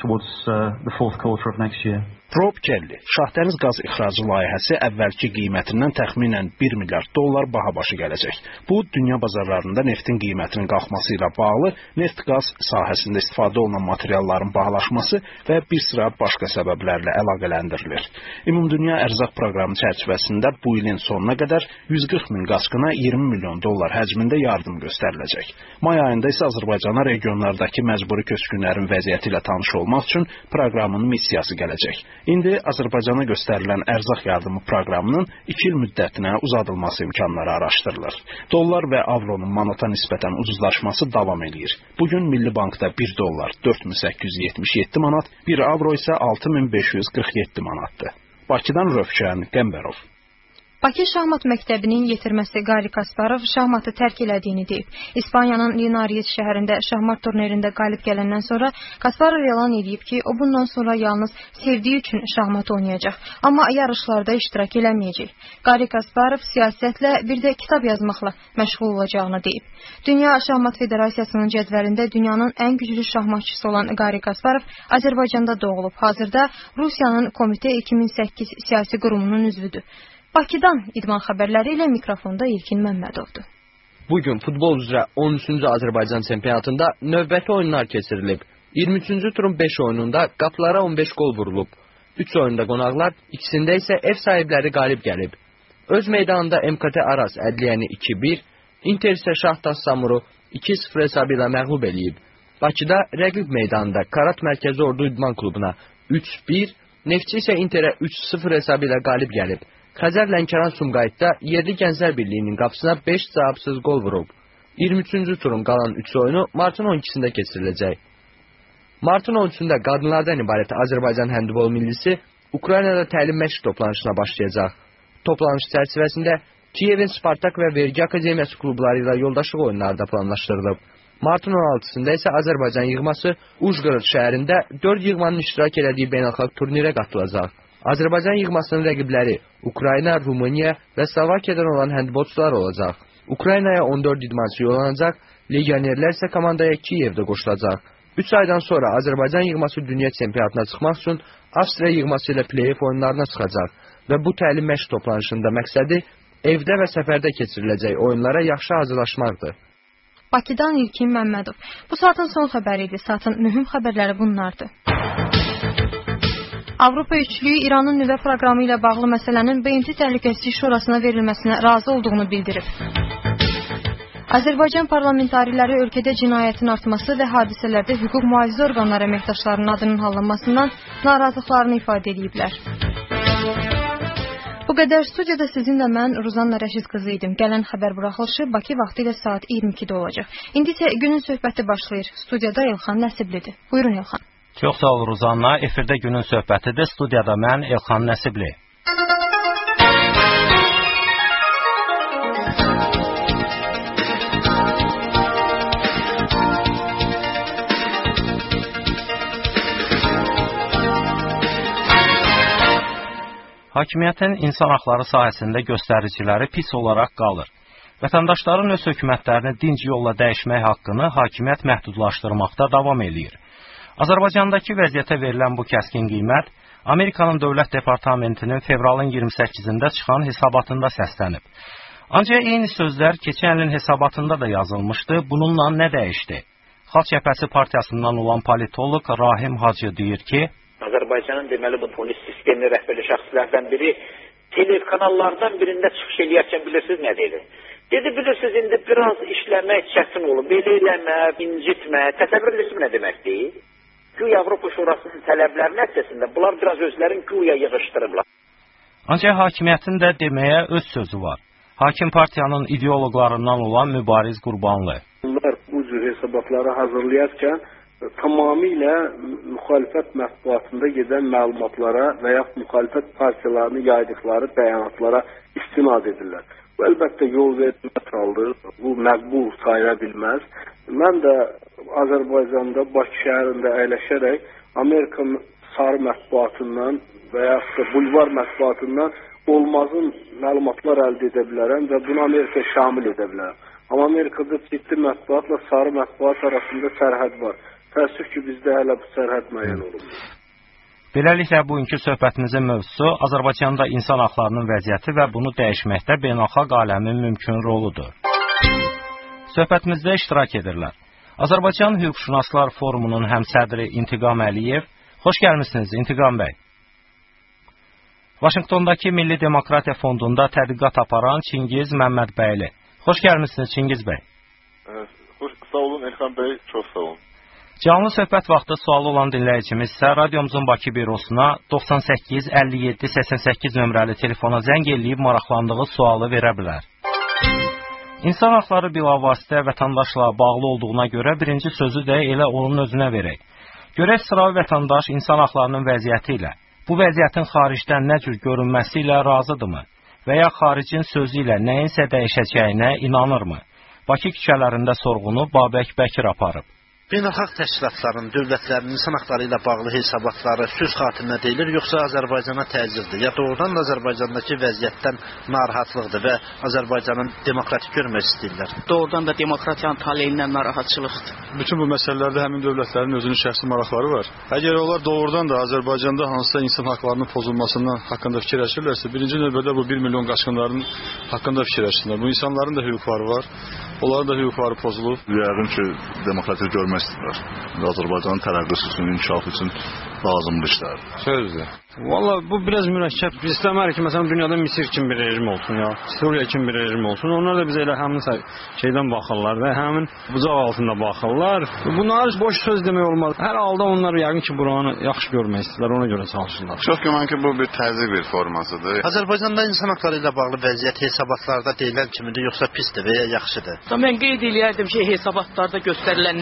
Rob Kelly, Şahdəniz qaz ixracı layihəsi əvvəlki qiymətindən təxminən bir milyard dollar baha başa gələcək. Bu, dünya bazarlarında neftin qiymətinin qalxması ilə bağlı, neft-qaz sahəsində istifadə olunan materialların bahalaşması və bir sıra başqa səbəblərlə əlaqələndirilir. Ümumdünya ərzaq proqramı çərçivəsində bu ilin sonuna qədər yüz qırx min qaçqına iyirmi milyon dollar həcmində yardım göstəriləcək. May ayında isə Azərbaycana regionlardakı məcburi köçkünlərin vəziyyəti ilə tanış olmaq üçün proqramın missiyası gələcək. İndi Azərbaycana göstərilən ərzaq yardımı proqramının iki il müddətinə uzadılması imkanları araşdırılır. Dollar və avronun manata nisbətən ucuzlaşması davam edir. Bugün Milli Bankda bir dollar dörd min səkkiz yüz yetmiş yeddi manat, bir avro isə altı min beş yüz qırx yeddi manatdır. Bakıdan Rövşən Qəmbərov. Bakı Şahmat Məktəbinin yetirməsi Qari Kasparov şahmatı tərk elədiyini deyib. İspaniyanın Linares şəhərində şahmat turnirində qalib gələndən sonra Kasparov elan edib ki, o bundan sonra yalnız sevdiyi üçün şahmat oynayacaq, amma yarışlarda iştirak eləməyəcək. Qari Kasparov siyasətlə, bir də kitab yazmaqla məşğul olacağını deyib. Dünya Şahmat Federasiyasının cədvəlində dünyanın ən güclü şahmatçısı olan Qari Kasparov Azərbaycanda doğulub. Hazırda Rusiyanın Komitə iki min səkkiz siyasi qurumunun üzvüdür. Bakıdan idman xəbərləri ilə mikrofonda İlkin Məmmədovdur. Bugün futbol üzrə on üçüncü Azərbaycan çempionatında növbəti oyunlar keçirilib. iyirmi üçüncü turun beş oyununda qapılara on beş gol vurulub. üç oyunda qonaqlar, ikisində isə ev sahibləri qalib gəlib. Öz meydanında M K T Araz Ədliyyəni iki bir, Inter isə Şahtaş Samuru iki sıfır hesabı ilə məğlub eləyib. Bakıda rəqib meydanında Karat Mərkəzi Ordu İdman Klubuna üç bir, Neftçi isə Interə üç sıfır hesabı ilə qalib gəlib. Xəzər Lənkəran Sumqayıtda Yerli Gənclər Birliyinin qapısına beş cavabsız gol vurub. iyirmi üçüncü turun qalan üç oyunu martın on ikisində keçiriləcək. Martın on üçündə qadınlardan ibarət Azərbaycan həndbol millisi Ukraynada təlim məşq toplanışına başlayacaq. Toplanış çərçivəsində Kiyevin Spartak və Vergi Akademiyası klubları ilə yoldaşlıq oyunları da planlaşdırılıb. Martın on altısında isə Azərbaycan yığması Ujqorod şəhərində dörd yığmanın iştirak elədiyi beynəlxalq turnirə qatılacaq. Azərbaycan yığmasının rəqibləri Ukrayna, Rumıniya və Slovakiyadan olan həndbolçular olacaq. Ukraynaya on dörd idmançı yollanacaq, legionerlər isə komandaya Kiyevdə qoşulacaq. üç aydan sonra Azərbaycan yığması dünya çempionatına çıxmaq üçün Avstriya yığması ilə play-off oyunlarına çıxacaq və bu təlim məşq toplanışında məqsədi evdə və səfərdə keçiriləcək oyunlara yaxşı hazırlaşmaqdır. Bakıdan İlkin Məmmədov. Bu saatın son xəbəri idi. Saatın mühüm xəbərləri bunlardır. Avropa üçlüyü İranın nüvə proqramı ilə bağlı məsələnin B M T Təhlükəsizlik Şurasına verilməsinə razı olduğunu bildirib. Azərbaycan parlamentariləri ölkədə cinayətin artması və hadisələrdə hüquq mühafizə orqanları əməkdaşlarının adının hallanmasından narazılıqlarını ifadə ediblər. Bu qədər studiyada sizinlə mən Ruzanna Rəşid qızı idim. Gələn xəbər buraxılışı Bakı vaxtı ilə saat iyirmi ikidə olacaq. İndi isə günün söhbəti başlayır. Studiyada Elxan Nəsiblidir. Buyurun Elxan. Çox sağ ol Ruzanna. Efirdə günün söhbətidir. Studiyada mən Elxan Nəsibli. Hakimiyyətin insan haqları sahəsində göstəriciləri pis olaraq qalır. Vətəndaşların öz hökumətlərini dinc yolla dəyişmək haqqını hakimiyyət məhdudlaşdırmaqda davam eləyir. Azərbaycandakı vəziyyətə verilən bu kəskin qiymət Amerikanın Dövlət Departamentinin fevralın iyirmi səkkizində çıxan hesabatında səslənib. Ancaq eyni sözlər keçən ilin hesabatında da yazılmışdı. Bununla nə dəyişdi? Xalq Cəbhəsi partiyasından olan politoloq Rahim Hacı deyir ki, Azərbaycanın deməli bu polis sistemli rəhbərli şəxslərdən biri telekanallardan birində çıxış eləyərkən bilirsiniz nə dedi? Dedi, bilirsiniz, indi biraz işləmək çətin olur. Belə eləmə, incitmə, təsəvvür edirsiniz nə deməkdir? Güya Avropa Şurasının tələbləri nəticəsində bunlar biraz özlərin güya yığışdırıblar. Ancaq hakimiyyətin də deməyə öz sözü var. Hakim partiyanın ideoloqlarından olan Mübariz Qurbanlı. Bunlar bu cür hesabatları hazırlayarkən tamamilə müxalifət mətbuatında gedən məlumatlara və yaxud müxalifət partiyalarının yaydıqları bəyanatlara istinad edirlər. Bu əlbəttə yol verilmə haldır. Bu məqbul sayıla bilməz. Mən də Azərbaycanda Bakı şəhərində əyləşərək Amerikan sarı mətbuatından və yaxud da bulvar mətbuatından olmazın məlumatlar əldə edə bilərəm və bunu Amerika şamil edə bilərəm. Amma Amerikada ciddi mətbuatla sarı mətbuat arasında sərhəd var. Təəssüf ki, bizdə hələ bu sərhəd müəyyən olunmur. Beləliklə, bugünkü söhbətimizin mövzusu Azərbaycanda insan haqlarının vəziyyəti və bunu dəyişməkdə beynəlxalq aləmin mümkün roludur. Söhbətimizdə iştirak edirlər. Azərbaycan Hüquqşünaslar Forumunun həmsədri İntiqam Əliyev. Xoş gəlmişsiniz İntiqam bəy. Vaşinqtondakı Milli Demokratiya Fondunda tədqiqat aparan Çingiz Məmmədbəyli. Xoş gəlmişsiniz Çingiz bəy. Xoş, sağ olun Elxan bəy, çox sağ olun. Canlı söhbət vaxtı sualı olan dinləyicimiz isə radiomuzun Bakı bürosuna doxsan səkkiz əlli yeddi səksən səkkiz nömrəli telefona zəng eləyib maraqlandığı sualı verə bilər. İnsan haqları bilavasitə vətəndaşla bağlı olduğuna görə birinci sözü də elə onun özünə verək. Görək sıravi vətəndaş insan haqlarının vəziyyəti ilə, bu vəziyyətin xaricdən nə cür görünməsi ilə razıdırmı? Və ya xaricin sözü ilə nəyinsə dəyişəcəyinə inanırmı? Bakı küçələrində sorğunu Babək Bəkir aparıb. Beynəlxalq təşkilatların, dövlətlərin insan haqları ilə bağlı hesabatları sülh xatirinə deyilir, yoxsa Azərbaycana təcizdir? Ya doğrudan da Azərbaycandakı vəziyyətdən narahatlıqdır və Azərbaycanın demokratik görmək istəyirlər? Doğrudan da demokratiyanın taleyindən narahatçılıqdır. Bütün bu məsələlərdə həmin dövlətlərin özünün şəxsi maraqları var. Əgər onlar doğrudan da Azərbaycanda hansısa insan haqlarının pozulmasından haqqında fikirləşirlərsə, birinci növbədə bu bir milyon qaçqınların haqqında fikirləşsinlər. Bu insanların da hüquqları var. Onların da hüquqları pozulub. Yəqin ki, demokratik görmək istəyirlər. Azərbaycanın tərəqqisi üçün, inkişafı üçün lazımlı işlərdir. Sözdür. Valla bu biraz mürəkkəb. Biz istəmərik ki, məsələn, dünyada Misir kimi bir rejim olsun ya, Suriya kimi bir rejim olsun. Onlar da bizə elə həmin şeydən baxırlar və həmin bucaq altında baxırlar. Bunlar boş söz demək olmaz. Hər halda onlar yəqin ki, buranı yaxşı görmək istəyirlər, ona görə çalışırlar. Çox güman ki, bu bir təzyiq bir formasıdır. Azərbaycanda insan haqları ilə bağlı vəziyyət hesabatlarda deyilən kimidir, yoxsa pisdir və ya yaxşıdır? Mən qeyd eləyərdim ki, hesabatlarda göstəriləndən də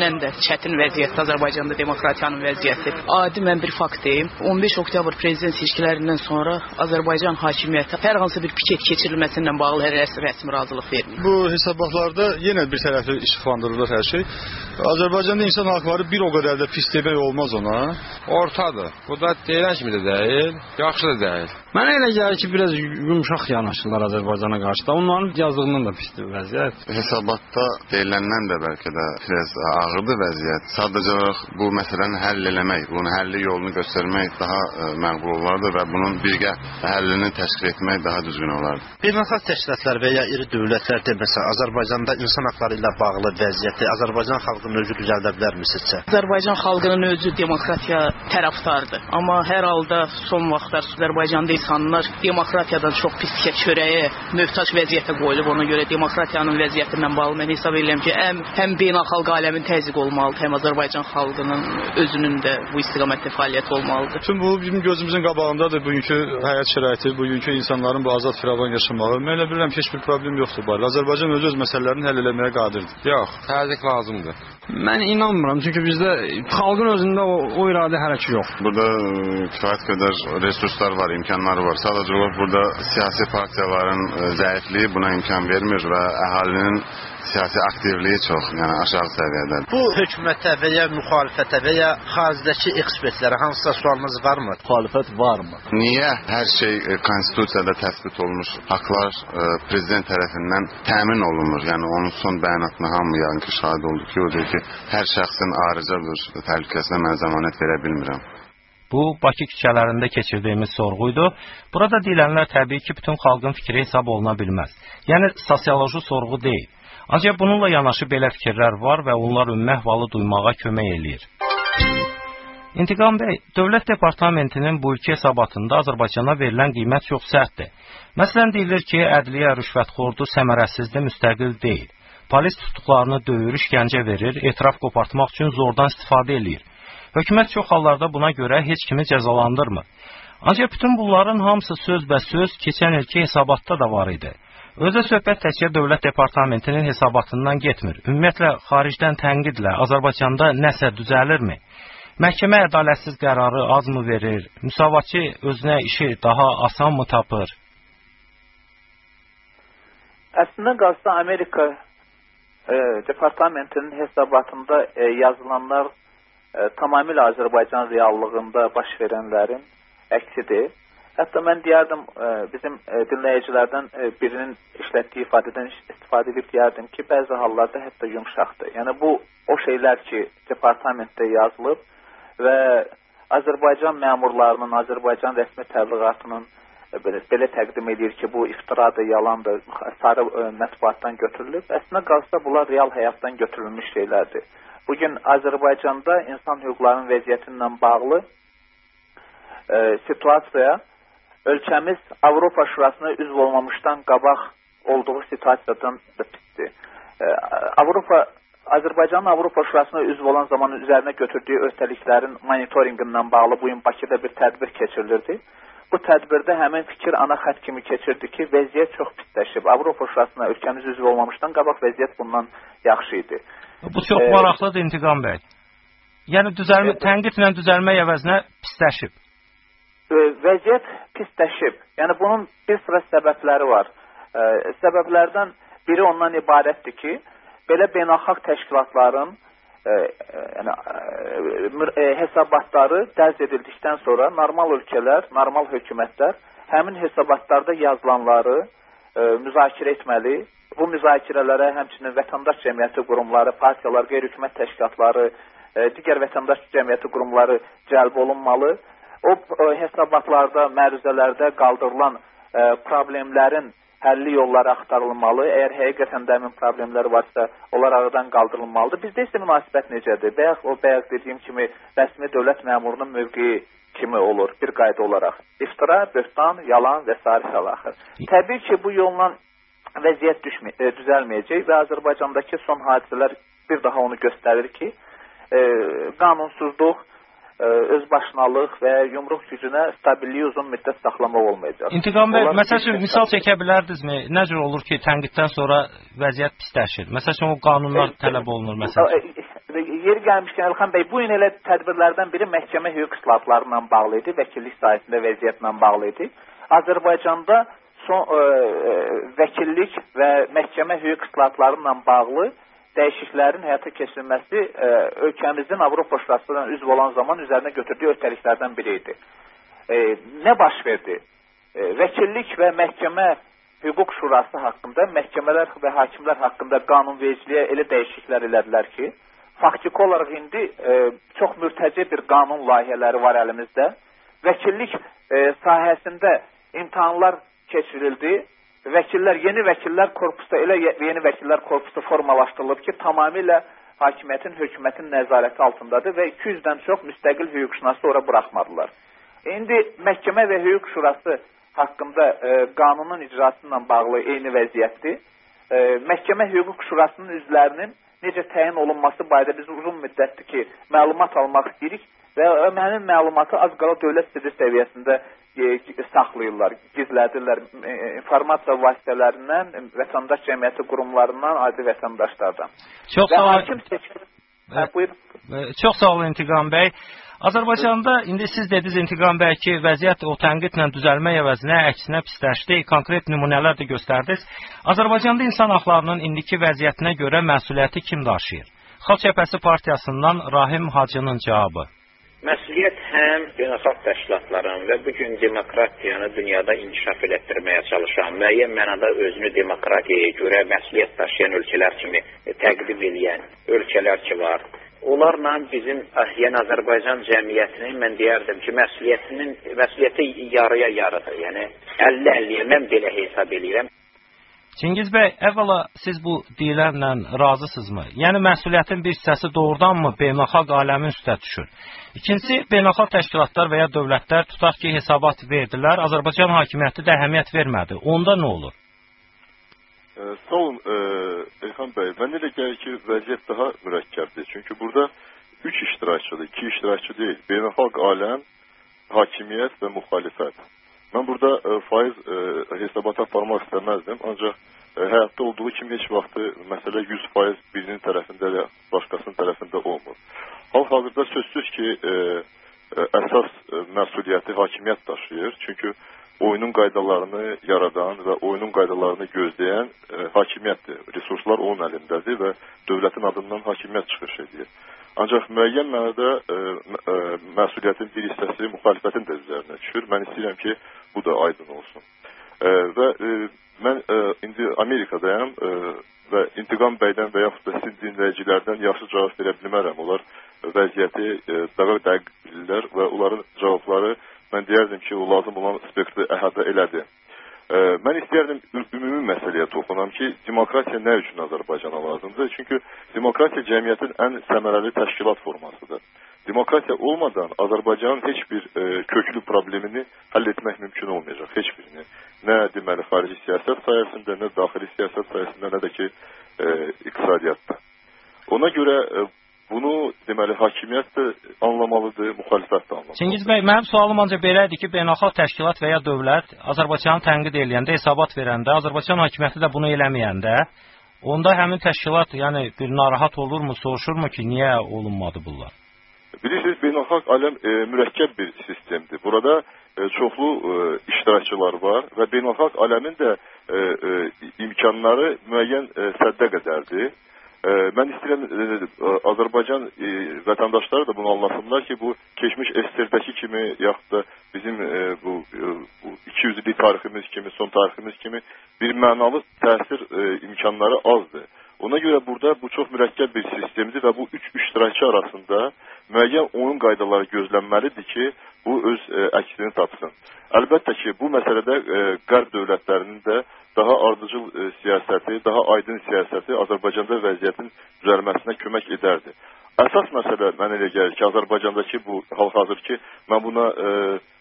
çətin vəziyyətdə Azərbaycanda demokratiyanın vəziyyəti. Adi mən bir fakt deyim. on beş oktyabr prezident seçkilərindən sonra Azərbaycan hakimiyyəti hər hansı bir piket keçirilməsindən bağlı hər rəsmi razılıq vermir. Bu hesabatlarda yenə bir tərəfli işıqlandırılır hər şey. Azərbaycanda insan haqları bir o qədər də pis demək olmaz ona. Ortadır. Bu da deyilən kimi də deyil, yaxşı da deyil. Mənə elə gəlir ki, biraz yumşaq yanaşırlar Azərbaycana qarşı da. Onların yazığından da pisdir vəziyyət. Hesabatda deyiləndən də bəlkə də biraz ağırdır vəziyyət. Sadəcə olaraq bu məsələni həll eləmək, bunun həlli yolunu göstərmək daha ə, məqbul olardı və bunun birgə həllini təşkil etmək daha düzgün olardı. Beynəlxalq təşkilatlar və ya iri dövlətlər deməsə, Azərbaycanda insan haqları ilə bağlı vəziyyəti Azərbaycan xalqının özü düzəldə bilərmi sizcə? Azərbaycan xalqının özü demokratiya tərəfdardır. Amma hər halda son vaxtlar Azərbaycanda insanlar demokratiyadan çox pis çörəyə möhtac vəziyyətə qoyulub. Ona görə demokratiyanın vəziyyətindən bağlı mən hesab edirəm ki, həm, həm beynəlxalq aləmin təzyiq olmalıdır, həm Azərbaycan xalqının özünün də bu istiqamətdə fəaliyyət olmalıdır. Tüm bu bizim gözümüzün qabağındadır bugünkü həyat şəraiti, bugünkü insanların bu azad firavan yaşamağı. Mən elə bilirəm ki, heç bir problem yoxdur bu. Azərbaycan öz öz məsələlərini həll etməyə qadirdir. Yox, təzyiq lazımdır. Mən inanmıram, çünki bizdə xalqın özündə o, o iradə hələ ki yox. Burada kifayət qədər resurslar var, imkanlar var. Sadəcə olaraq burada siyasi partiyaların zəifliyi buna imkan vermir və əhalinin siyasi aktivliyi çox, yəni aşağı səviyyədədir. Bu hökumətə və ya müxalifətə və ya xaricdəki ekspertlərə hansısa sualınız varmı? Müxalifət varmı? Niyə hər şey konstitusiyada təsbit olmuş haqlar prezident tərəfindən təmin olunur? Yəni onun son bəyanatına hamı yəni ki, şahid oldu ki, o deyir ki, hər şəxsin ayrıca bir təhlükəsinə mən zəmanət verə bilmirəm. Bu, Bakı küçələrində keçirdiyimiz sorğuydu. Burada deyilənlər təbii ki, bütün xalqın fikri hesab oluna bilməz. Yəni, sosioloji sorğu deyil. Ancaq bununla yanaşı belə fikirlər var və onlar ümumi əhvalı duymağa kömək eləyir. İntiqam bəy, Dövlət Departamentinin bu ilki hesabatında Azərbaycana verilən qiymət çox sərtdir. Məsələn, deyilir ki, ədliyyə rüşvətxordur, səmərəsizdir, müstəqil deyil. Polis tutduqlarını döyür, işgəncə verir, etiraf qopartmaq üçün zordan istifadə eləyir. Hökumət çox hallarda buna görə heç kimi cəzalandırmır. Ancaq bütün bunların hamısı sözbəsöz keçən ilki hesabatda da var idi. Özə söhbət təkcə Dövlət Departamentinin hesabatından getmir. Ümumiyyətlə, xaricdən tənqidlə Azərbaycanda nəsə düzəlirmi? Məhkəmə ədalətsiz qərarı azmı verir? Müsavatçı özünə işi daha asanmı tapır? Əslində qalsa Amerika e, Departamentinin hesabatında e, yazılanlar e, tamamilə Azərbaycan reallığında baş verənlərin əksidir. Hətta mən deyərdim, bizim dinləyicilərdən birinin işlətdiyi ifadədən istifadə edib deyərdim ki, bəzi hallarda hətta yumşaqdır. Yəni bu o şeylər ki, departamentdə yazılıb və Azərbaycan məmurlarının, Azərbaycan rəsmi təbliğatının belə, belə təqdim edir ki, bu iftiradır, yalandır, sarı mətbuatdan götürülüb. Əslində qalsa bunlar real həyatdan götürülmüş şeylərdir. Bugün Azərbaycanda insan hüquqlarının vəziyyətindən bağlı e, situasiya ölkəmiz Avropa Şurasına üzv olmamışdan qabaq olduğu situasiyadan da pisdir. Avropa, Azərbaycanın Avropa Şurasına üzv olan zaman üzərinə götürdüyü öhdəliklərin monitorinqindən bağlı bu gün Bakıda bir tədbir keçirilirdi. Bu tədbirdə həmin fikir ana xətt kimi keçirdi ki, vəziyyət çox pisləşib. Avropa Şurasına ölkəmiz üzv olmamışdan qabaq vəziyyət bundan yaxşı idi. Bu çox ee, maraqlıdır İntiqam bəy. Yəni düzəlmə, e, tənqidlə düzəlmək əvəzinə pisləşib. Vəziyyət pisləşib. Yəni bunun bir sıra səbəbləri var. E, səbəblərdən biri ondan ibarətdir ki, belə beynəlxalq təşkilatların e, yəni, e, hesabatları dərc edildikdən sonra normal ölkələr, normal hökumətlər həmin hesabatlarda yazılanları e, müzakirə etməli. Bu müzakirələrə həmçinin vətəndaş cəmiyyəti qurumları, partiyalar, qeyri-hökumət təşkilatları, e, digər vətəndaş cəmiyyəti qurumları cəlb olunmalı. O hesabatlarda, məruzələrdə qaldırılan e, problemlərin həlli yolları axtarılmalı. Əgər həqiqətən də həmin problemlər varsa, onlar aradan qaldırılmalıdır. Bizdə isə münasibət necədir? Bayaq o bayaq dediyim kimi rəsmi dövlət məmurunun mövqeyi kimi olur bir qayda olaraq. İftira, böhtan, yalan və sair xəlaxır. Təbii ki, bu yolla vəziyyət düşmə, e, düzəlməyəcək və Azərbaycandakı son hadisələr bir daha onu göstərir ki, e, qanunsuzluq, özbaşınalıq və yumruq gücünə stabilliyi uzun müddət saxlamaq olmayacaq. İntiqam bəy, məsəl üçün misal çəkə bilərdinizmi? Nə cür olur ki, tənqiddən sonra vəziyyət pisləşir? Məsəl üçün o qanunlar tələb olunur məsəl üçün. Yeri gəlmişkən Elxan bəy, bu gün elə tədbirlərdən biri məhkəmə hüquq islahatlarla bağlı idi, vəkillik sahəsində vəziyyətlə bağlı idi. Azərbaycanda son ə, ə, vəkillik və məhkəmə hüquq islahatları ilə bağlı dəyişikliklərin həyata keçirilməsi ə, ölkəmizin Avropa Şurasına üzv olan zaman üzərinə götürdüyü öhdəliklərdən biri idi. E, nə baş verdi? E, vəkillik və məhkəmə hüquq şurası haqqında, məhkəmələr və hakimlər haqqında qanunvericiliyə elə dəyişikliklər elədilər ki, faktiki olaraq indi e, çox mürtəci bir qanun layihələri var əlimizdə. Vəkillik e, sahəsində imtahanlar keçirildi. Vəkillər, yeni vəkillər korpusu, elə yeni vəkillər korpusu formalaşdırılıb ki, tamamilə hakimiyyətin, hökumətin nəzarəti altındadır və iki yüzdən çox müstəqil hüquqşünası ora buraxmadılar. İndi məhkəmə və hüquq şurası haqqında e, qanunun icrası ilə bağlı eyni vəziyyətdir. E, məhkəmə hüquq şurasının üzvlərinin necə təyin olunması barədə biz uzun müddətdir ki, məlumat almaq istəyirik və həmin məlumatı az qala dövlət sirri səviyyəsində saxlayırlar, gizlədirlər informasiya vasitələrindən, vətəndaş cəmiyyəti qurumlarından, adi vətəndaşlardan. Çox sağ olun. Hə, buyur. Çox sağ olun İntiqam bəy. Azərbaycanda indi siz dediniz İntiqam bəy ki, vəziyyət o tənqidlə düzəlmək əvəzinə əksinə pisləşdi. Konkret nümunələr də göstərdiniz. Azərbaycanda insan haqlarının indiki vəziyyətinə görə məsuliyyəti kim daşıyır? Xalq Cəbhəsi partiyasından Rahim Hacının cavabı. Məsuliyyət həm beynəlxalq təşkilatların və bugün demokratiyanı dünyada inkişaf elətdirməyə çalışan, müəyyən mənada özünü demokratiyaya görə məsuliyyət daşıyan ölkələr kimi təqdim edən ölkələr ki var. Onlarla bizim, yəni Azərbaycan cəmiyyətinin, mən deyərdim ki, məsuliyyətinin, məsuliyyəti yarıya yarıdır. Yəni əlli əlliyə mən belə hesab edirəm. Çingiz bəy, əvvəla siz bu deyilənlə razısınızmı? Yəni məsuliyyətin bir hissəsi doğrudanmı beynəlxalq aləmin üstə düşür? İkincisi, beynəlxalq təşkilatlar və ya dövlətlər tutaq ki, hesabat verdilər, Azərbaycan hakimiyyəti də əhəmiyyət vermədi. Onda nə olur? E, sağ olun e, Elxan bəy. Mən elə gəlir ki, vəziyyət daha mürəkkəbdir. Çünki burada üç iştirakçıdır, iki iştirakçı deyil. Beynəlxalq aləm, hakimiyyət və müxalifət. Mən burada e, faiz e, hesabata aparmaq istəməzdim. Ancaq e, həyatda olduğu kimi heç vaxtı məsələ yüz faiz birinin tərəfində və başqasının tərəfində olmur. Hal-hazırda sözsüz ki, e, e, əsas e, məsuliyyəti hakimiyyət daşıyır. Çünki oyunun qaydalarını yaradan və oyunun qaydalarını gözləyən e, hakimiyyətdir. Resurslar onun əlindədir və dövlətin adından hakimiyyət çıxış edir. Ancaq müəyyən mənada e, e, məsuliyyətin bir hissəsi müxalifətin də üzərinə düşür. Mən istəyirəm ki, bu da aydın olsun. E, və e, mən e, indi Amerikadayam e, və İntiqam bəydən və yaxud da sizin dinləyicilərdən yaxşı cavab verə bilmərəm. Onlar vəziyyəti e, daha dəqiq bilirlər və onların cavabları mən deyərdim ki, o lazım olan spektri əhatə elədi. E, mən istəyərdim ümumi məsələyə toxunam ki, demokratiya nə üçün Azərbaycana lazımdır? Çünki demokratiya cəmiyyətin ən səmərəli təşkilat formasıdır. Demokratiya olmadan Azərbaycanın heç bir e, köklü problemini həll etmək mümkün olmayacaq, heç birini. Nə deməli xarici siyasət sayəsində, nə daxili siyasət sayəsində, nə də ki e, iqtisadiyyatda. Ona görə e, bunu deməli hakimiyyət də anlamalıdır, müxalifət də anlamalıdır. Çingiz bəy, mənim sualım ancaq belə idi ki, beynəlxalq təşkilat və ya dövlət Azərbaycanı tənqid eləyəndə, hesabat verəndə, Azərbaycan hakimiyyəti də bunu eləməyəndə, onda həmin təşkilat yəni bir narahat olurmu, soruşurmu ki, niyə olunmadı bunlar? Bilirsiniz, beynəlxalq aləm e, mürəkkəb bir sistemdir. Burada e, çoxlu e, iştirakçılar var və beynəlxalq aləmin də e, e, imkanları müəyyən e, səddə qədərdir. E, mən istəyirəm e, Azərbaycan e, vətəndaşları da bunu anlasınlar ki, bu keçmiş S S R-dəki kimi yaxud da bizim e, bu, e, bu iki yüz illik tariximiz kimi, son tariximiz kimi bir mənalı təsir e, imkanları azdır. Ona görə burada bu çox mürəkkəb bir sistemdir və bu üç iştirakçı arasında müəyyən oyun qaydaları gözlənməlidir ki, bu öz e, əksini tapsın. Əlbəttə ki, bu məsələdə e, qərb dövlətlərinin də daha ardıcıl e, siyasəti, daha aydın siyasəti Azərbaycanda vəziyyətin düzəlməsinə kömək edərdi. Əsas məsələ mənə elə gəlir ki, Azərbaycandakı bu hal-hazır ki, mən buna e,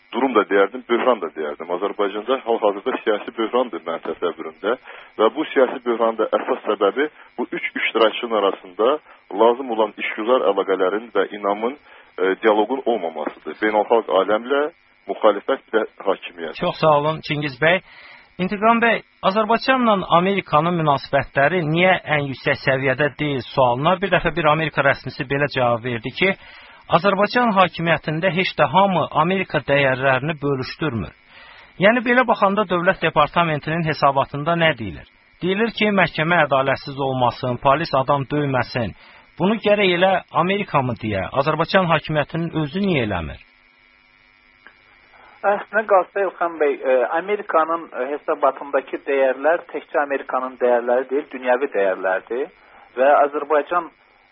durum da deyərdim, böhran da deyərdim. Azərbaycanda hal-hazırda siyasi böhrandır mənim təsəvvürümdə və bu siyasi böhranda əsas səbəbi bu üç iştirakçının arasında lazım olan işgüzar əlaqələrin və inamın, e, dialoqun olmamasıdır. Beynəlxalq aləmlə müxalifət və hakimiyyət. Çox sağ olun Çingiz bəy. İntiqam bəy, Azərbaycanla Amerikanın münasibətləri niyə ən yüksək səviyyədə deyil sualına bir dəfə bir Amerika rəsmisi belə cavab verdi ki, Azərbaycan hakimiyyətində heç də hamı Amerika dəyərlərini bölüşdürmür. Yəni, belə baxanda Dövlət Departamentinin hesabatında nə deyilir? Deyilir ki, məhkəmə ədalətsiz olmasın, polis adam döyməsin. Bunu gərək elə Amerika mı deyə, Azərbaycan hakimiyyətinin özü niyə eləmir? Əslində qalsa İlxan bəy, Amerikanın hesabatındakı dəyərlər təkcə Amerikanın dəyərləri deyil, dünyəvi dəyərlərdir və Azərbaycan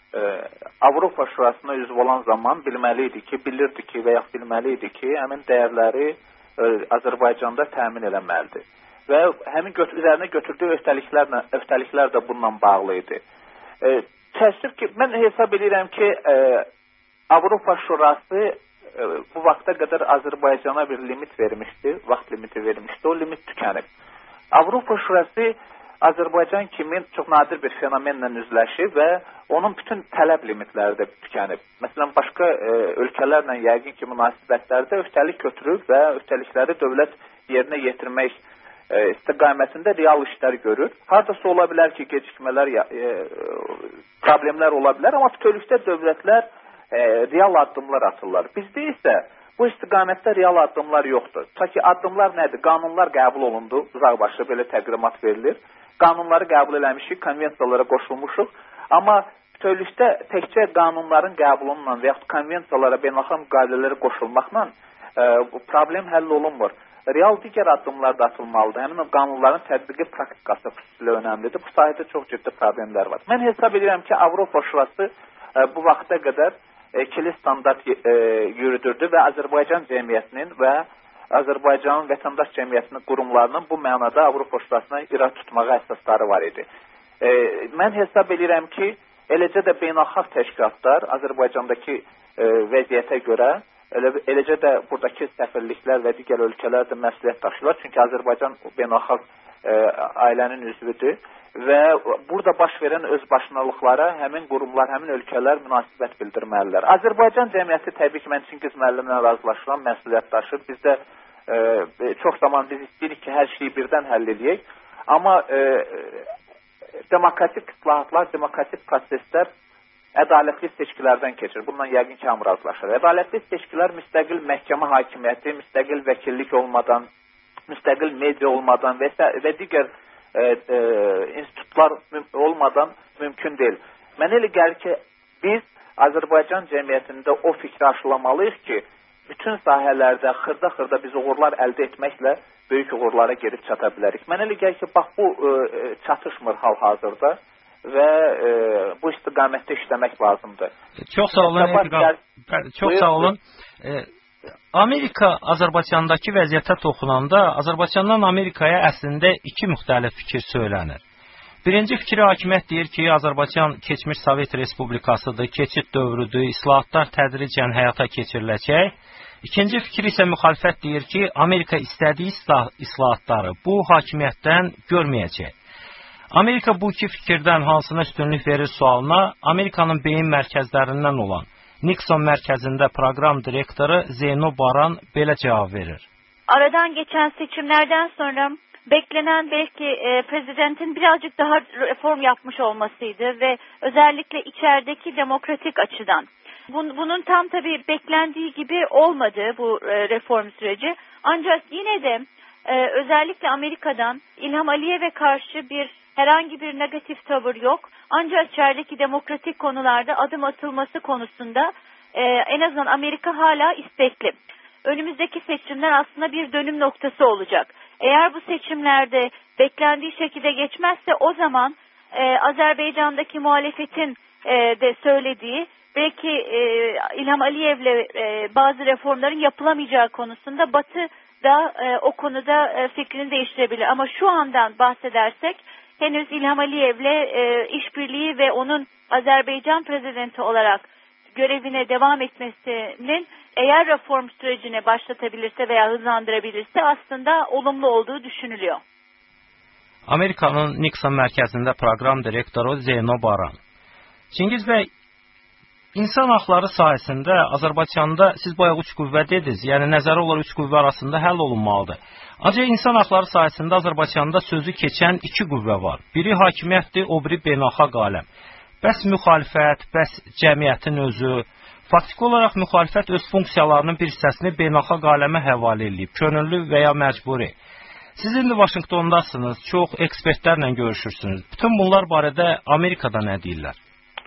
Avropa Şurasına üzv olan zaman bilməli idi ki, bilirdi ki və yaxud bilməli idi ki, həmin dəyərləri Azərbaycanda təmin eləməlidir. Və həmin göt üzərinə götürdüyü öhdəliklər, öhdəliklər də bununla bağlı idi. E, təəssüf ki, mən hesab edirəm ki, e, Avropa Şurası e, bu vaxta qədər Azərbaycana bir limit vermişdi, vaxt limiti vermişdi, o limit tükənib. Avropa Şurası Azərbaycan kimi çox nadir bir fenomenlə üzləşib və onun bütün tələb limitləri də tükənib. Məsələn, başqa e, ölkələrlə yəqin ki, münasibətlərdə öhdəlik götürür və öhdəlikləri dövlət yerinə yetirmək e, istiqamətində real işlər görür. Hardasa ola bilər ki, gecikmələr, e, problemlər ola bilər, amma bütövlükdə dövlətlər e, real addımlar atırlar. Bizdə isə bu istiqamətdə real addımlar yoxdur. Ta ki, addımlar nədir? Qanunlar qəbul olundu, uzaqbaşı belə təqdimat verilir. Qanunları qəbul eləmişik, konvensiyalara qoşulmuşuq. Amma bütövlükdə təkcə qanunların qəbulundan və yaxud konvensiyalara, beynəlxalq müqavilələrə qoşulmaqla e, bu problem həll olunmur. Real digər addımlar da atılmalıdır. Həmin o qanunların tətbiqi praktikası xüsusilə önəmlidir. Bu sahədə çox ciddi problemlər var. Mən hesab edirəm ki, Avropa Şurası e, bu vaxta qədər ikili standart e, yürüdürdü və Azərbaycan cəmiyyətinin və Azərbaycanın vətəndaş cəmiyyətinin qurumlarının bu mənada Avropa Şurasına irad tutmağa əsasları var idi. E, mən hesab edirəm ki, eləcə də beynəlxalq təşkilatlar Azərbaycandakı e, vəziyyətə görə, elə, eləcə də buradakı səfirliklər və digər ölkələr də məsuliyyət daşıyırlar. Çünki Azərbaycan beynəlxalq e, ailənin üzvüdür və burada baş verən özbaşınalıqlara həmin qurumlar, həmin ölkələr münasibət bildirməlidirlər. Azərbaycan cəmiyyəti təbii ki, mən Çingiz müəllimlə razılaşıram, məsuliyyət daşır. Biz də e, çox zaman biz istəyirik ki, hər şeyi birdən həll edək. Amma e, demokratik islahatlar, demokratik proseslər ədalətli seçkilərdən keçir. Bundan yəqin ki, hamı razılaşır. Ədalətli seçkilər müstəqil məhkəmə hakimiyyəti, müstəqil vəkillik olmadan, müstəqil media olmadan və, və digər E, e, institutlar olmadan mümkün deyil. Mən elə gəlir ki, biz Azərbaycan cəmiyyətində o fikri aşılamalıyıq ki, bütün sahələrdə xırda-xırda biz uğurlar əldə etməklə böyük uğurlara gedib çata bilərik. Mən elə gəlir ki, bax bu e, çatışmır hal-hazırda və e, bu istiqamətdə işləmək lazımdır. Çox sağ olun. Gəl... Çox Buyur. sağ olun. E, Amerika Azərbaycandakı vəziyyətə toxunanda Azərbaycandan Amerikaya əslində iki müxtəlif fikir söylənir. Birinci fikri hakimiyyət deyir ki, Azərbaycan keçmiş Sovet Respublikasıdır, keçid dövrüdür, islahatlar tədricən həyata keçiriləcək. İkinci fikir isə müxalifət deyir ki, Amerika istədiyi islahatları bu hakimiyyətdən görməyəcək. Amerika bu iki fikirdən hansına üstünlük verir sualına Amerikanın beyin mərkəzlərindən olan Nixon mərkəzində proqram direktoru Zeyno Baran belə cavab verir. Aradan geçen seçimlerden sonra beklenen belki e, prezidentin birazcık daha reform yapmış olmasıydı ve özellikle içerideki demokratik açıdan. Bun, bunun tam tabii beklendiği gibi olmadı bu e, reform süreci. Ancak yine de e, özellikle Amerika'dan İlham Aliyev'e karşı bir herhangi bir negatif tavır yok. Ancak içerideki demokratik konularda adım atılması konusunda e, en azından Amerika hala istekli. Önümüzdeki seçimler aslında bir dönüm noktası olacak. Eğer bu seçimlerde beklendiği şekilde geçmezse o zaman e, Azerbaycan'daki muhalefetin e, de söylediği belki e, İlham Aliyev'le e, bazı reformların yapılamayacağı konusunda Batı da e, o konuda e, fikrini değiştirebilir. Ama şu andan bahsedersek henüz İlham Aliyev'le e, işbirliği ve onun Azerbaycan prezidenti olarak görevine devam etmesinin eğer reform sürecini başlatabilirse veya hızlandırabilirse aslında olumlu olduğu düşünülüyor. Amerikanın Nixon mərkəzində proqram direktoru Zeyno Baran. Çingiz bəy, İnsan haqları sahəsində Azərbaycanda siz bayaq üç qüvvə dediniz, yəni nəzərə olar üç qüvvə arasında həll olunmalıdır. Ancaq insan haqları sahəsində Azərbaycanda sözü keçən iki qüvvə var. Biri hakimiyyətdir, o biri beynəlxalq aləm. Bəs müxalifət, bəs cəmiyyətin özü, faktiki olaraq müxalifət öz funksiyalarının bir hissəsini beynəlxalq aləmə həvalə edib, könüllü və ya məcburi. Siz indi Vaşinqtondasınız, çox ekspertlərlə görüşürsünüz. Bütün bunlar barədə Amerikada nə deyirlər?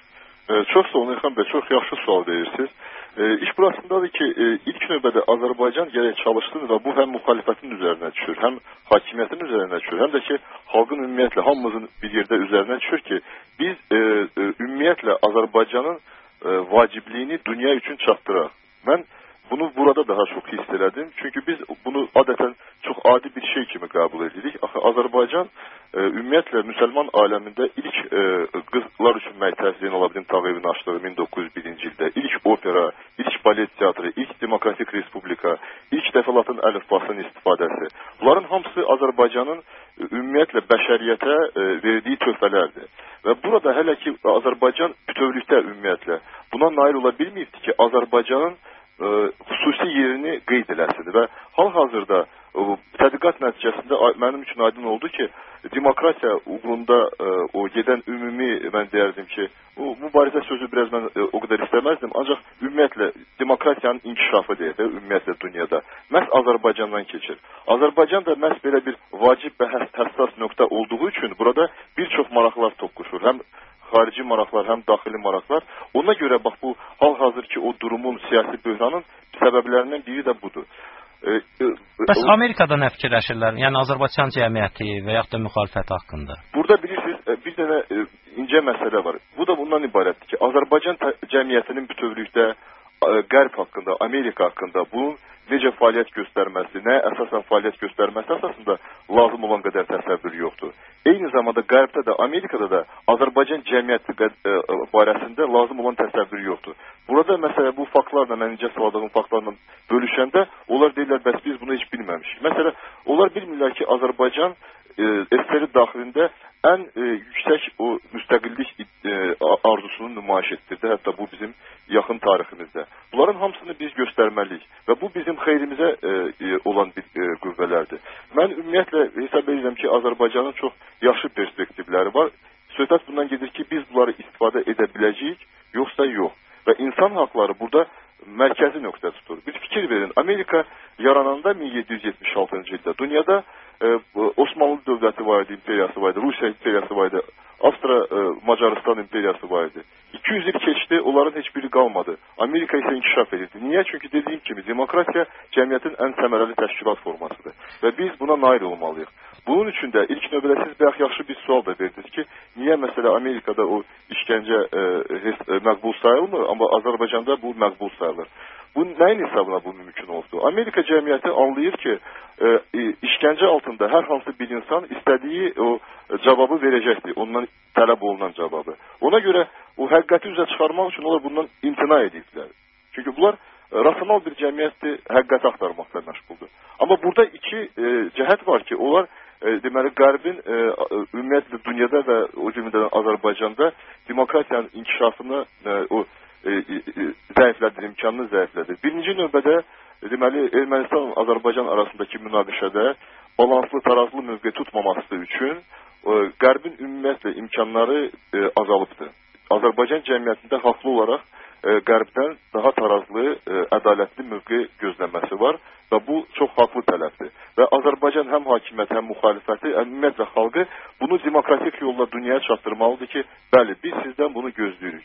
Ee, çok sağ olun İlhan Bey, çok yaxşı sual verirsiniz. Ee, iş burasındadır ki, e, ilk növbədə Azərbaycan gərək çalışsın və bu həm müxalifətin üzərinə düşür, həm hakimiyyətin üzərinə düşür, həm də ki, xalqın ümumiyyətlə, hamımızın bir yerdə üzərinə düşür ki, biz e, e, ümumiyyətlə Azərbaycanın e, vacibliyini dünya üçün çatdıraq. Mən bunu burada daha çok hiss elədim. Çünki biz bunu adətən çox adi bir şey kimi qəbul edirik. Axı Azərbaycan e, ümumiyyətlə müsəlman aləmində ilk e, qızlar üçün məktəbli Nurabdin Tağıyevin açdığı min doqquz yüz birinci ildə ilk opera, ilk balet teatrı, ilk demokratik respublika, ilk dəfəlatın əlifbasının istifadəsi. Bunların hamısı Azərbaycanın ümumiyyətlə bəşəriyyətə e, verdiyi töhfələrdir. Və burada hələ ki Azərbaycan bütövlükdə ümumiyyətlə buna nail ola bilməyibdir ki, Azərbaycanın e, xüsusi yerini qeyd eləsin və hal-hazırda tədqiqat nəticəsində mənim üçün aydın oldu ki, demokratiya uğrunda e, o gedən ümumi, mən deyərdim ki, o mübarizə sözü biraz mən e, o qədər istəməzdim, ancaq ümumiyyətlə demokratiyanın inkişafı deyək də, ümumiyyətlə dünyada məhz Azərbaycandan keçir. Azərbaycan da məhz belə bir vacib və həssas nöqtə olduğu üçün burada bir çox maraqlar toqquşur. Həm xarici maraqlar, həm daxili maraqlar. Ona görə bax bu hal-hazır ki, o durumun, siyasi böhranın səbəblərindən biri də budur. E, e, Bəs Amerikada nə fikirləşirlər? Yəni Azərbaycan cəmiyyəti və yaxud da müxalifət haqqında? Burada bilirsiniz, bir dənə e, incə məsələ var. Bu da bundan ibarətdir ki, Azərbaycan cəmiyyətinin bütövlükdə e, Qərb haqqında, Amerika haqqında bunun necə fəaliyyət göstərməsi, nə əsasən fəaliyyət göstərməsi əsasında lazım olan qədər təsəvvür yoxdur. Eyni zamanda Qərbdə də, Amerikada da Azərbaycan cəmiyyəti barəsində lazım olan təsəvvür yoxdur. Burada məsələ bu faktlarla, mən incə sıradığım faktlarla bölüşəndə, onlar deyirlər, bəs biz bunu heç bilməmişik. Məsələ, onlar bilmirlər ki, Azərbaycan e, S S R daxilində ən e, yüksək o müstəqillik e, arzusunu nümayiş etdirdi. Hətta bu bizim yaxın tariximizdə. Bunların hamısını biz göstərməliyik və bu bizim xeyrimizə e, e, olan bir e, qüvvələrdir. Mən ümumiyyətlə hesab edirəm ki, Azərbaycanın çox yaxşı perspektivləri var. Söhbət bundan gedir ki, biz bunları istifadə edə biləcəyik, yoxsa yox. Və insan haqları burada mərkəzi nöqtə tutur. Bir fikir verin, Amerika yarananda min yeddi yüz yetmiş altıncı ildə dünyada e, Osmanlı dövləti var idi, imperiyası var idi, Rusiya imperiyası var idi, Avstra e, Macaristan imperiyası var idi. iki yüz il keçdi, onların heç biri qalmadı. Amerika isə inkişaf edirdi. Niyə? Çünki dediyim kimi demokratiya cəmiyyətin ən səmərəli təşkilat formasıdır. Və biz buna nail olmalıyıq. Bunun üçün də ilk növbədə siz bəlkə yaxşı bir sual da verdiniz ki, niyə məsələ Amerikada o işgəncə e, e, məqbul sayılmır, amma Azərbaycanda bu məqbul sayılır. Bu nəyin hesabına bu mümkün oldu? Amerika cəmiyyəti anlayır ki, e, e, işgəncə altında hər hansı bir insan istədiyi o cavabı verəcəkdir, ondan tələb olunan cavabı. Ona görə o həqiqəti üzə çıxarmaq üçün onlar bundan imtina ediblər. Çünki bunlar e, rasional bir cəmiyyətdir, həqiqəti axtarmaqla məşğuldur. Amma burada iki e, cəhət var ki, onlar e, deməli Qərbin e, ümumiyyətlə dünyada və o cümlədən Azərbaycanda demokratiyanın inkişafını e, o e, e, zəiflədir, imkanını zəiflədir. Birinci növbədə e, deməli Ermənistan Azərbaycan arasındakı münaqişədə balanslı, tarazlı mövqe tutmaması üçün e, Qərbin ümumiyyətlə imkanları e, azalıbdır. Azərbaycan cəmiyyətində haqlı olaraq e, Qərbdən daha tarazlı, e, ədalətli mövqe gözləməsi var və bu çox haqlı tələbdir. Və Azərbaycan həm hakimiyyət, həm müxalifəti, ümumiyyətlə xalqı bunu demokratik yolla dünyaya çatdırmalıdır ki, bəli, biz sizdən bunu gözləyirik.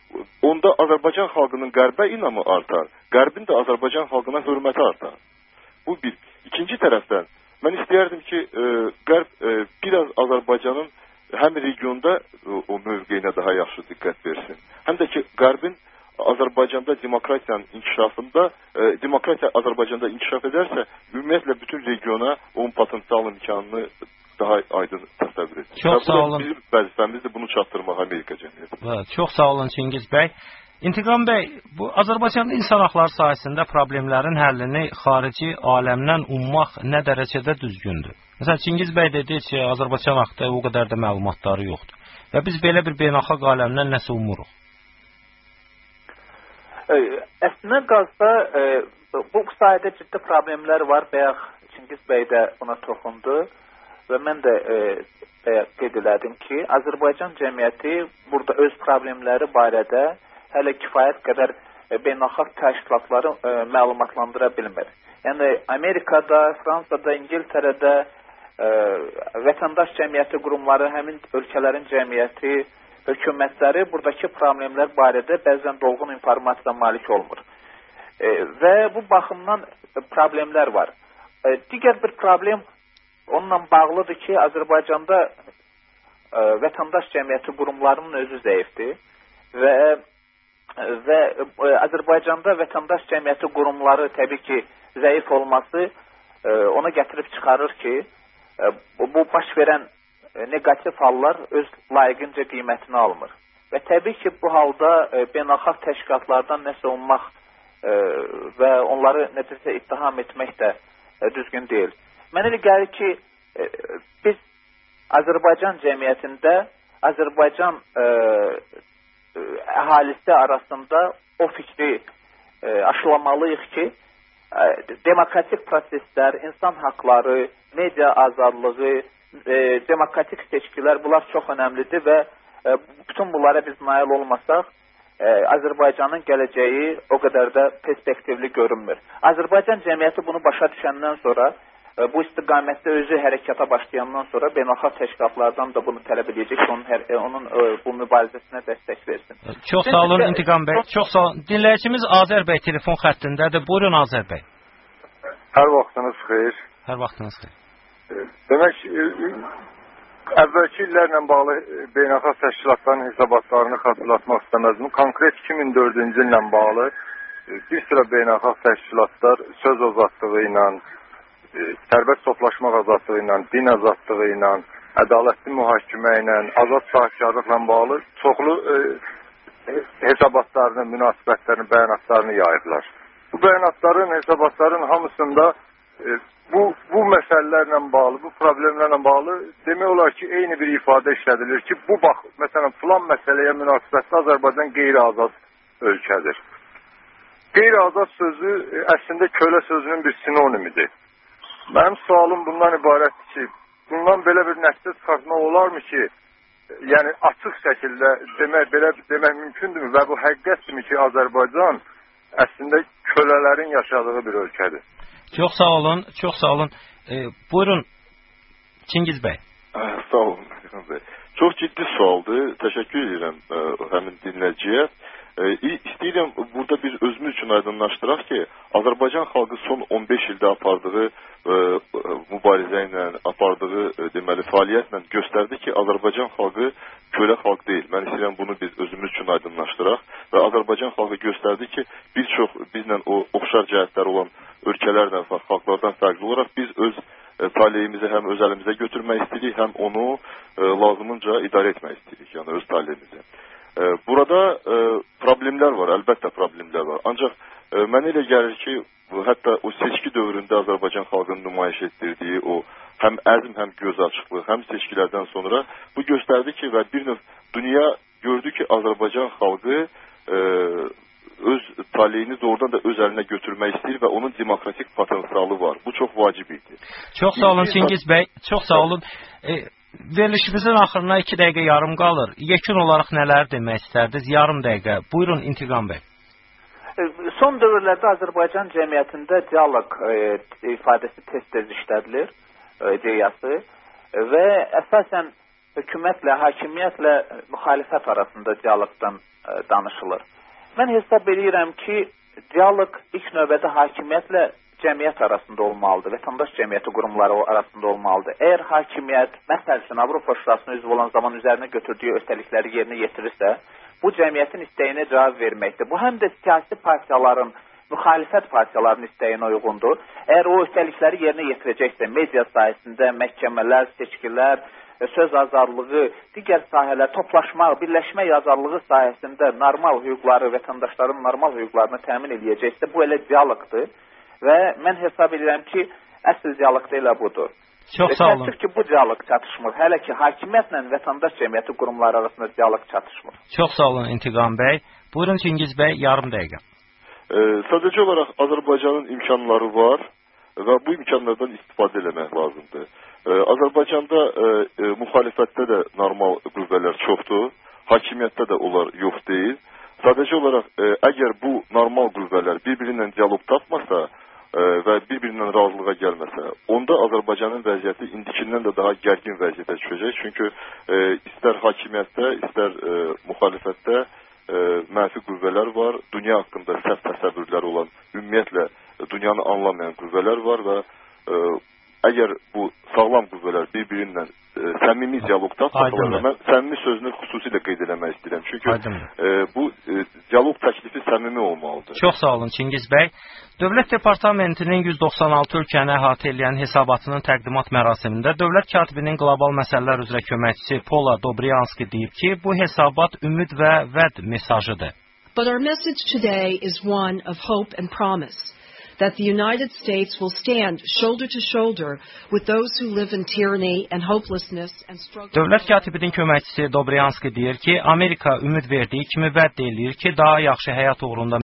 Onda Azərbaycan xalqının Qərbə inamı artar, Qərbin də Azərbaycan xalqına hörməti artar. Bu bir. İkinci tərəfdən, mən istəyərdim ki, e, Qərb e, biraz Azərbaycanın həm regionda o mövqeyinə daha yaxşı diqqət versin. Həm də ki, Qərbin Azərbaycanda demokratiyanın inkişafında, e, demokratiya Azərbaycanda inkişaf edərsə, ümumiyyətlə bütün regiona onun potensial imkanını daha aydın təsəvvür edir. Çox sağ olun. Bizim vəzifəmizdir bunu çatdırmaq Amerika cəmiyyəti. Çox sağ olun Çingiz bəy. İntiqam bəy, bu Azərbaycanda insan haqları sahəsində problemlərin həllini xarici aləmdən ummaq nə dərəcədə düzgündür? Məsələn, Çingiz bəy dedi ki, Azərbaycan haqqında o qədər də məlumatları yoxdur. Və biz belə bir beynəlxalq aləmdən nəsə umuruq? Əslində qazda e, bu sayədə ciddi problemlər var. Bayaq Çingiz bəy də buna toxundu və mən də e, bayaq qeyd elədim ki, Azərbaycan cəmiyyəti burada öz problemləri barədə hələ kifayət qədər e, beynəlxalq təşkilatları e, məlumatlandıra bilmir. Yəni Amerikada, Fransada, İngiltərədə e, vətəndaş cəmiyyəti qurumları, həmin ölkələrin cəmiyyəti, hökumətləri buradakı problemlər barədə bəzən dolğun informasiya malik olmur. E, və bu baxımdan problemlər var. E, digər bir problem onunla bağlıdır ki, Azərbaycanda e, vətəndaş cəmiyyəti qurumlarının özü zəifdir və və Azərbaycanda vətəndaş cəmiyyəti qurumları təbii ki, zəif olması e, ona gətirib çıxarır ki, e, bu baş verən negativ hallar öz layiqincə qiymətini almır. Və təbii ki, bu halda e, beynəlxalq təşkilatlardan nəsə ummaq e, və onları nəticə ittiham etmək də e, düzgün deyil. Mənə elə gəlir ki, e, biz Azərbaycan cəmiyyətində Azərbaycan e, əhalisi arasında o fikri e, aşılamalıyıq ki, e, demokratik proseslər, insan haqları, media azadlığı, e, demokratik seçkilər bunlar çox önəmlidir və e, bütün bunlara biz nail olmasaq, e, Azərbaycanın gələcəyi o qədər də perspektivli görünmür. Azərbaycan cəmiyyəti bunu başa düşəndən sonra, e, bu istiqamətdə özü hərəkata başlayandan sonra beynəlxalq təşkilatlardan da bunu tələb edəcək ki, onun, hər, onun e, bu mübarizəsinə dəstək versin. Çox sağ olun İntiqam bəy. Çox sağ olun. Dinləyicimiz Azər bəy telefon xəttindədir. Buyurun Azər bəy. Hər vaxtınız xeyir. Hər vaxtınız xeyir. Demək, əvvəlki illərlə bağlı beynəlxalq təşkilatların hesabatlarını xatırlatmaq istəməzdim. Konkret iki min dördüncü illə bağlı bir sıra beynəlxalq təşkilatlar söz azadlığı ilə, sərbəst toplaşmaq azadlığı ilə, din azadlığı ilə, ədalətli mühakimə ilə, azad sahibkarlıqla bağlı çoxlu e, hesabatlarını, münasibətlərini, bəyanatlarını yayırlar. Bu bəyanatların, hesabatların hamısında e, bu, bu məsələlərlə bağlı, bu problemlərlə bağlı demək olar ki, eyni bir ifadə işlədilir ki, bu bax, məsələn, filan məsələyə münasibətdə Azərbaycan qeyri-azad ölkədir. Qeyri-azad sözü e, əslində kölə sözünün bir sinonimidir. Mənim sualım bundan ibarətdir ki, bundan belə bir nəticə çıxartmaq olarmı ki, yəni açıq şəkildə demək, belə demək mümkündürmü və bu həqiqətdirmi ki, Azərbaycan əslində kölələrin yaşadığı bir ölkədir? Çox sağ olun, çox sağ olun. E, buyurun, Çingiz bəy. Sağ olun, bəy. Çox ciddi sualdır. Təşəkkür edirəm ə, həmin dinləyiciyə. İstəyirəm burada biz özümüz üçün aydınlaşdıraq ki, Azərbaycan xalqı son on beş ildə apardığı e, mübarizə ilə, apardığı e, deməli fəaliyyətlə göstərdi ki, Azərbaycan xalqı kölə xalq deyil. Mən istəyirəm bunu biz özümüz üçün aydınlaşdıraq və Azərbaycan xalqı göstərdi ki, bir çox bizlə o oxşar cəhətləri olan ölkələrdən, xalqlardan fərqli olaraq biz öz e, taleyimizi həm öz əlimizə götürmək istəyirik, həm onu e, lazımınca idarə etmək istəyirik, yəni öz taleyimizi. Burada e, problemlər var, əlbəttə problemlər var. Ancaq e, mənə elə gəlir ki, hətta o seçki dövründə Azərbaycan xalqının nümayiş etdirdiyi o həm əzm, həm göz açıqlıq, həm seçkilərdən sonra bu göstərdi ki, və bir növ dünya gördü ki, Azərbaycan xalqı e, öz taleyini doğrudan da öz əlinə götürmək istəyir və onun demokratik potensialı var. Bu çox vacib idi. Çox sağ olun Çingiz bəy, çox sağ olun. E, Verilişimizin axırına iki dəqiqə yarım qalır. Yekun olaraq nələr demək istərdiniz? Yarım dəqiqə. Buyurun İntiqam bəy. Son dövrlərdə Azərbaycan cəmiyyətində dialoq e, ifadəsi tez-tez işlədilir, e, ideyası və əsasən hökumətlə, hakimiyyətlə müxalifət arasında dialoqdan e, danışılır. Mən hesab edirəm ki, dialoq ilk növbədə hakimiyyətlə cəmiyyət arasında olmalıdır, vətəndaş cəmiyyəti qurumları arasında olmalıdır. Əgər hakimiyyət, məsəl üçün Avropa Şurasına üzv olan zaman üzərinə götürdüyü öhdəlikləri yerinə yetirirsə, bu cəmiyyətin istəyinə cavab verməkdir. Bu həm də siyasi partiyaların, müxalifət partiyalarının istəyinə uyğundur. Əgər o öhdəlikləri yerinə yetirəcəksə, media sayəsində məhkəmələr, seçkilər, söz azadlığı, digər sahələr, toplaşmaq, birləşmək azadlığı sayəsində normal hüquqları, vətəndaşların normal hüquqlarını təmin edəcəksə, bu elə dialoqdur və mən hesab edirəm ki, əsl dialoq da elə budur. Çox sağ olun. Təəssüf ki, bu dialoq çatışmır. Hələ ki, hakimiyyətlə vətəndaş cəmiyyəti qurumları arasında dialoq çatışmır. Çox sağ olun İntiqam bəy. Buyurun Çingiz bəy, yarım dəqiqə. E, sadəcə olaraq Azərbaycanın imkanları var və bu imkanlardan istifadə eləmək lazımdır. E, Azərbaycanda e, e, müxalifətdə də normal qüvvələr çoxdur, hakimiyyətdə də onlar yox deyil. Sadəcə olaraq e, əgər bu normal qüvvələr bir-birindən dialoq tapmasa e, və bir-birindən razılığa gəlməsə, onda Azərbaycanın vəziyyəti indikindən də daha gərgin vəziyyətə düşəcək. Çünki e, istər hakimiyyətdə, istər e, müxalifətdə e, mənfi qüvvələr var, dünya haqqında səhv təsəvvürləri olan, ümumiyyətlə dünyanı anlamayan qüvvələr var və e, əgər bu sağlam qüvvələr bir-birindən e, səmimi dialoq tapmasalar, mən səmimi sözünü xüsusilə qeyd eləmək istəyirəm. Çünki e, bu e, dialoq təklifi səmimi olmalıdır. Çox sağ olun Çingiz bəy. Dövlət Departamentinin yüz doxsan altı ölkəni əhatə edən hesabatının təqdimat mərasimində dövlət katibinin qlobal məsələlər üzrə köməkçisi Pola Dobrianski deyib ki, bu hesabat ümid və vəd mesajıdır. But our message today is one of hope and promise. That the United States will stand shoulder to shoulder with those who live in tyranny and hopelessness and struggle. Dövlət katibinin köməkçisi Dobrianski deyir ki, Amerika ümid verdiyi kimi vəd eləyir ki, daha yaxşı həyat uğrunda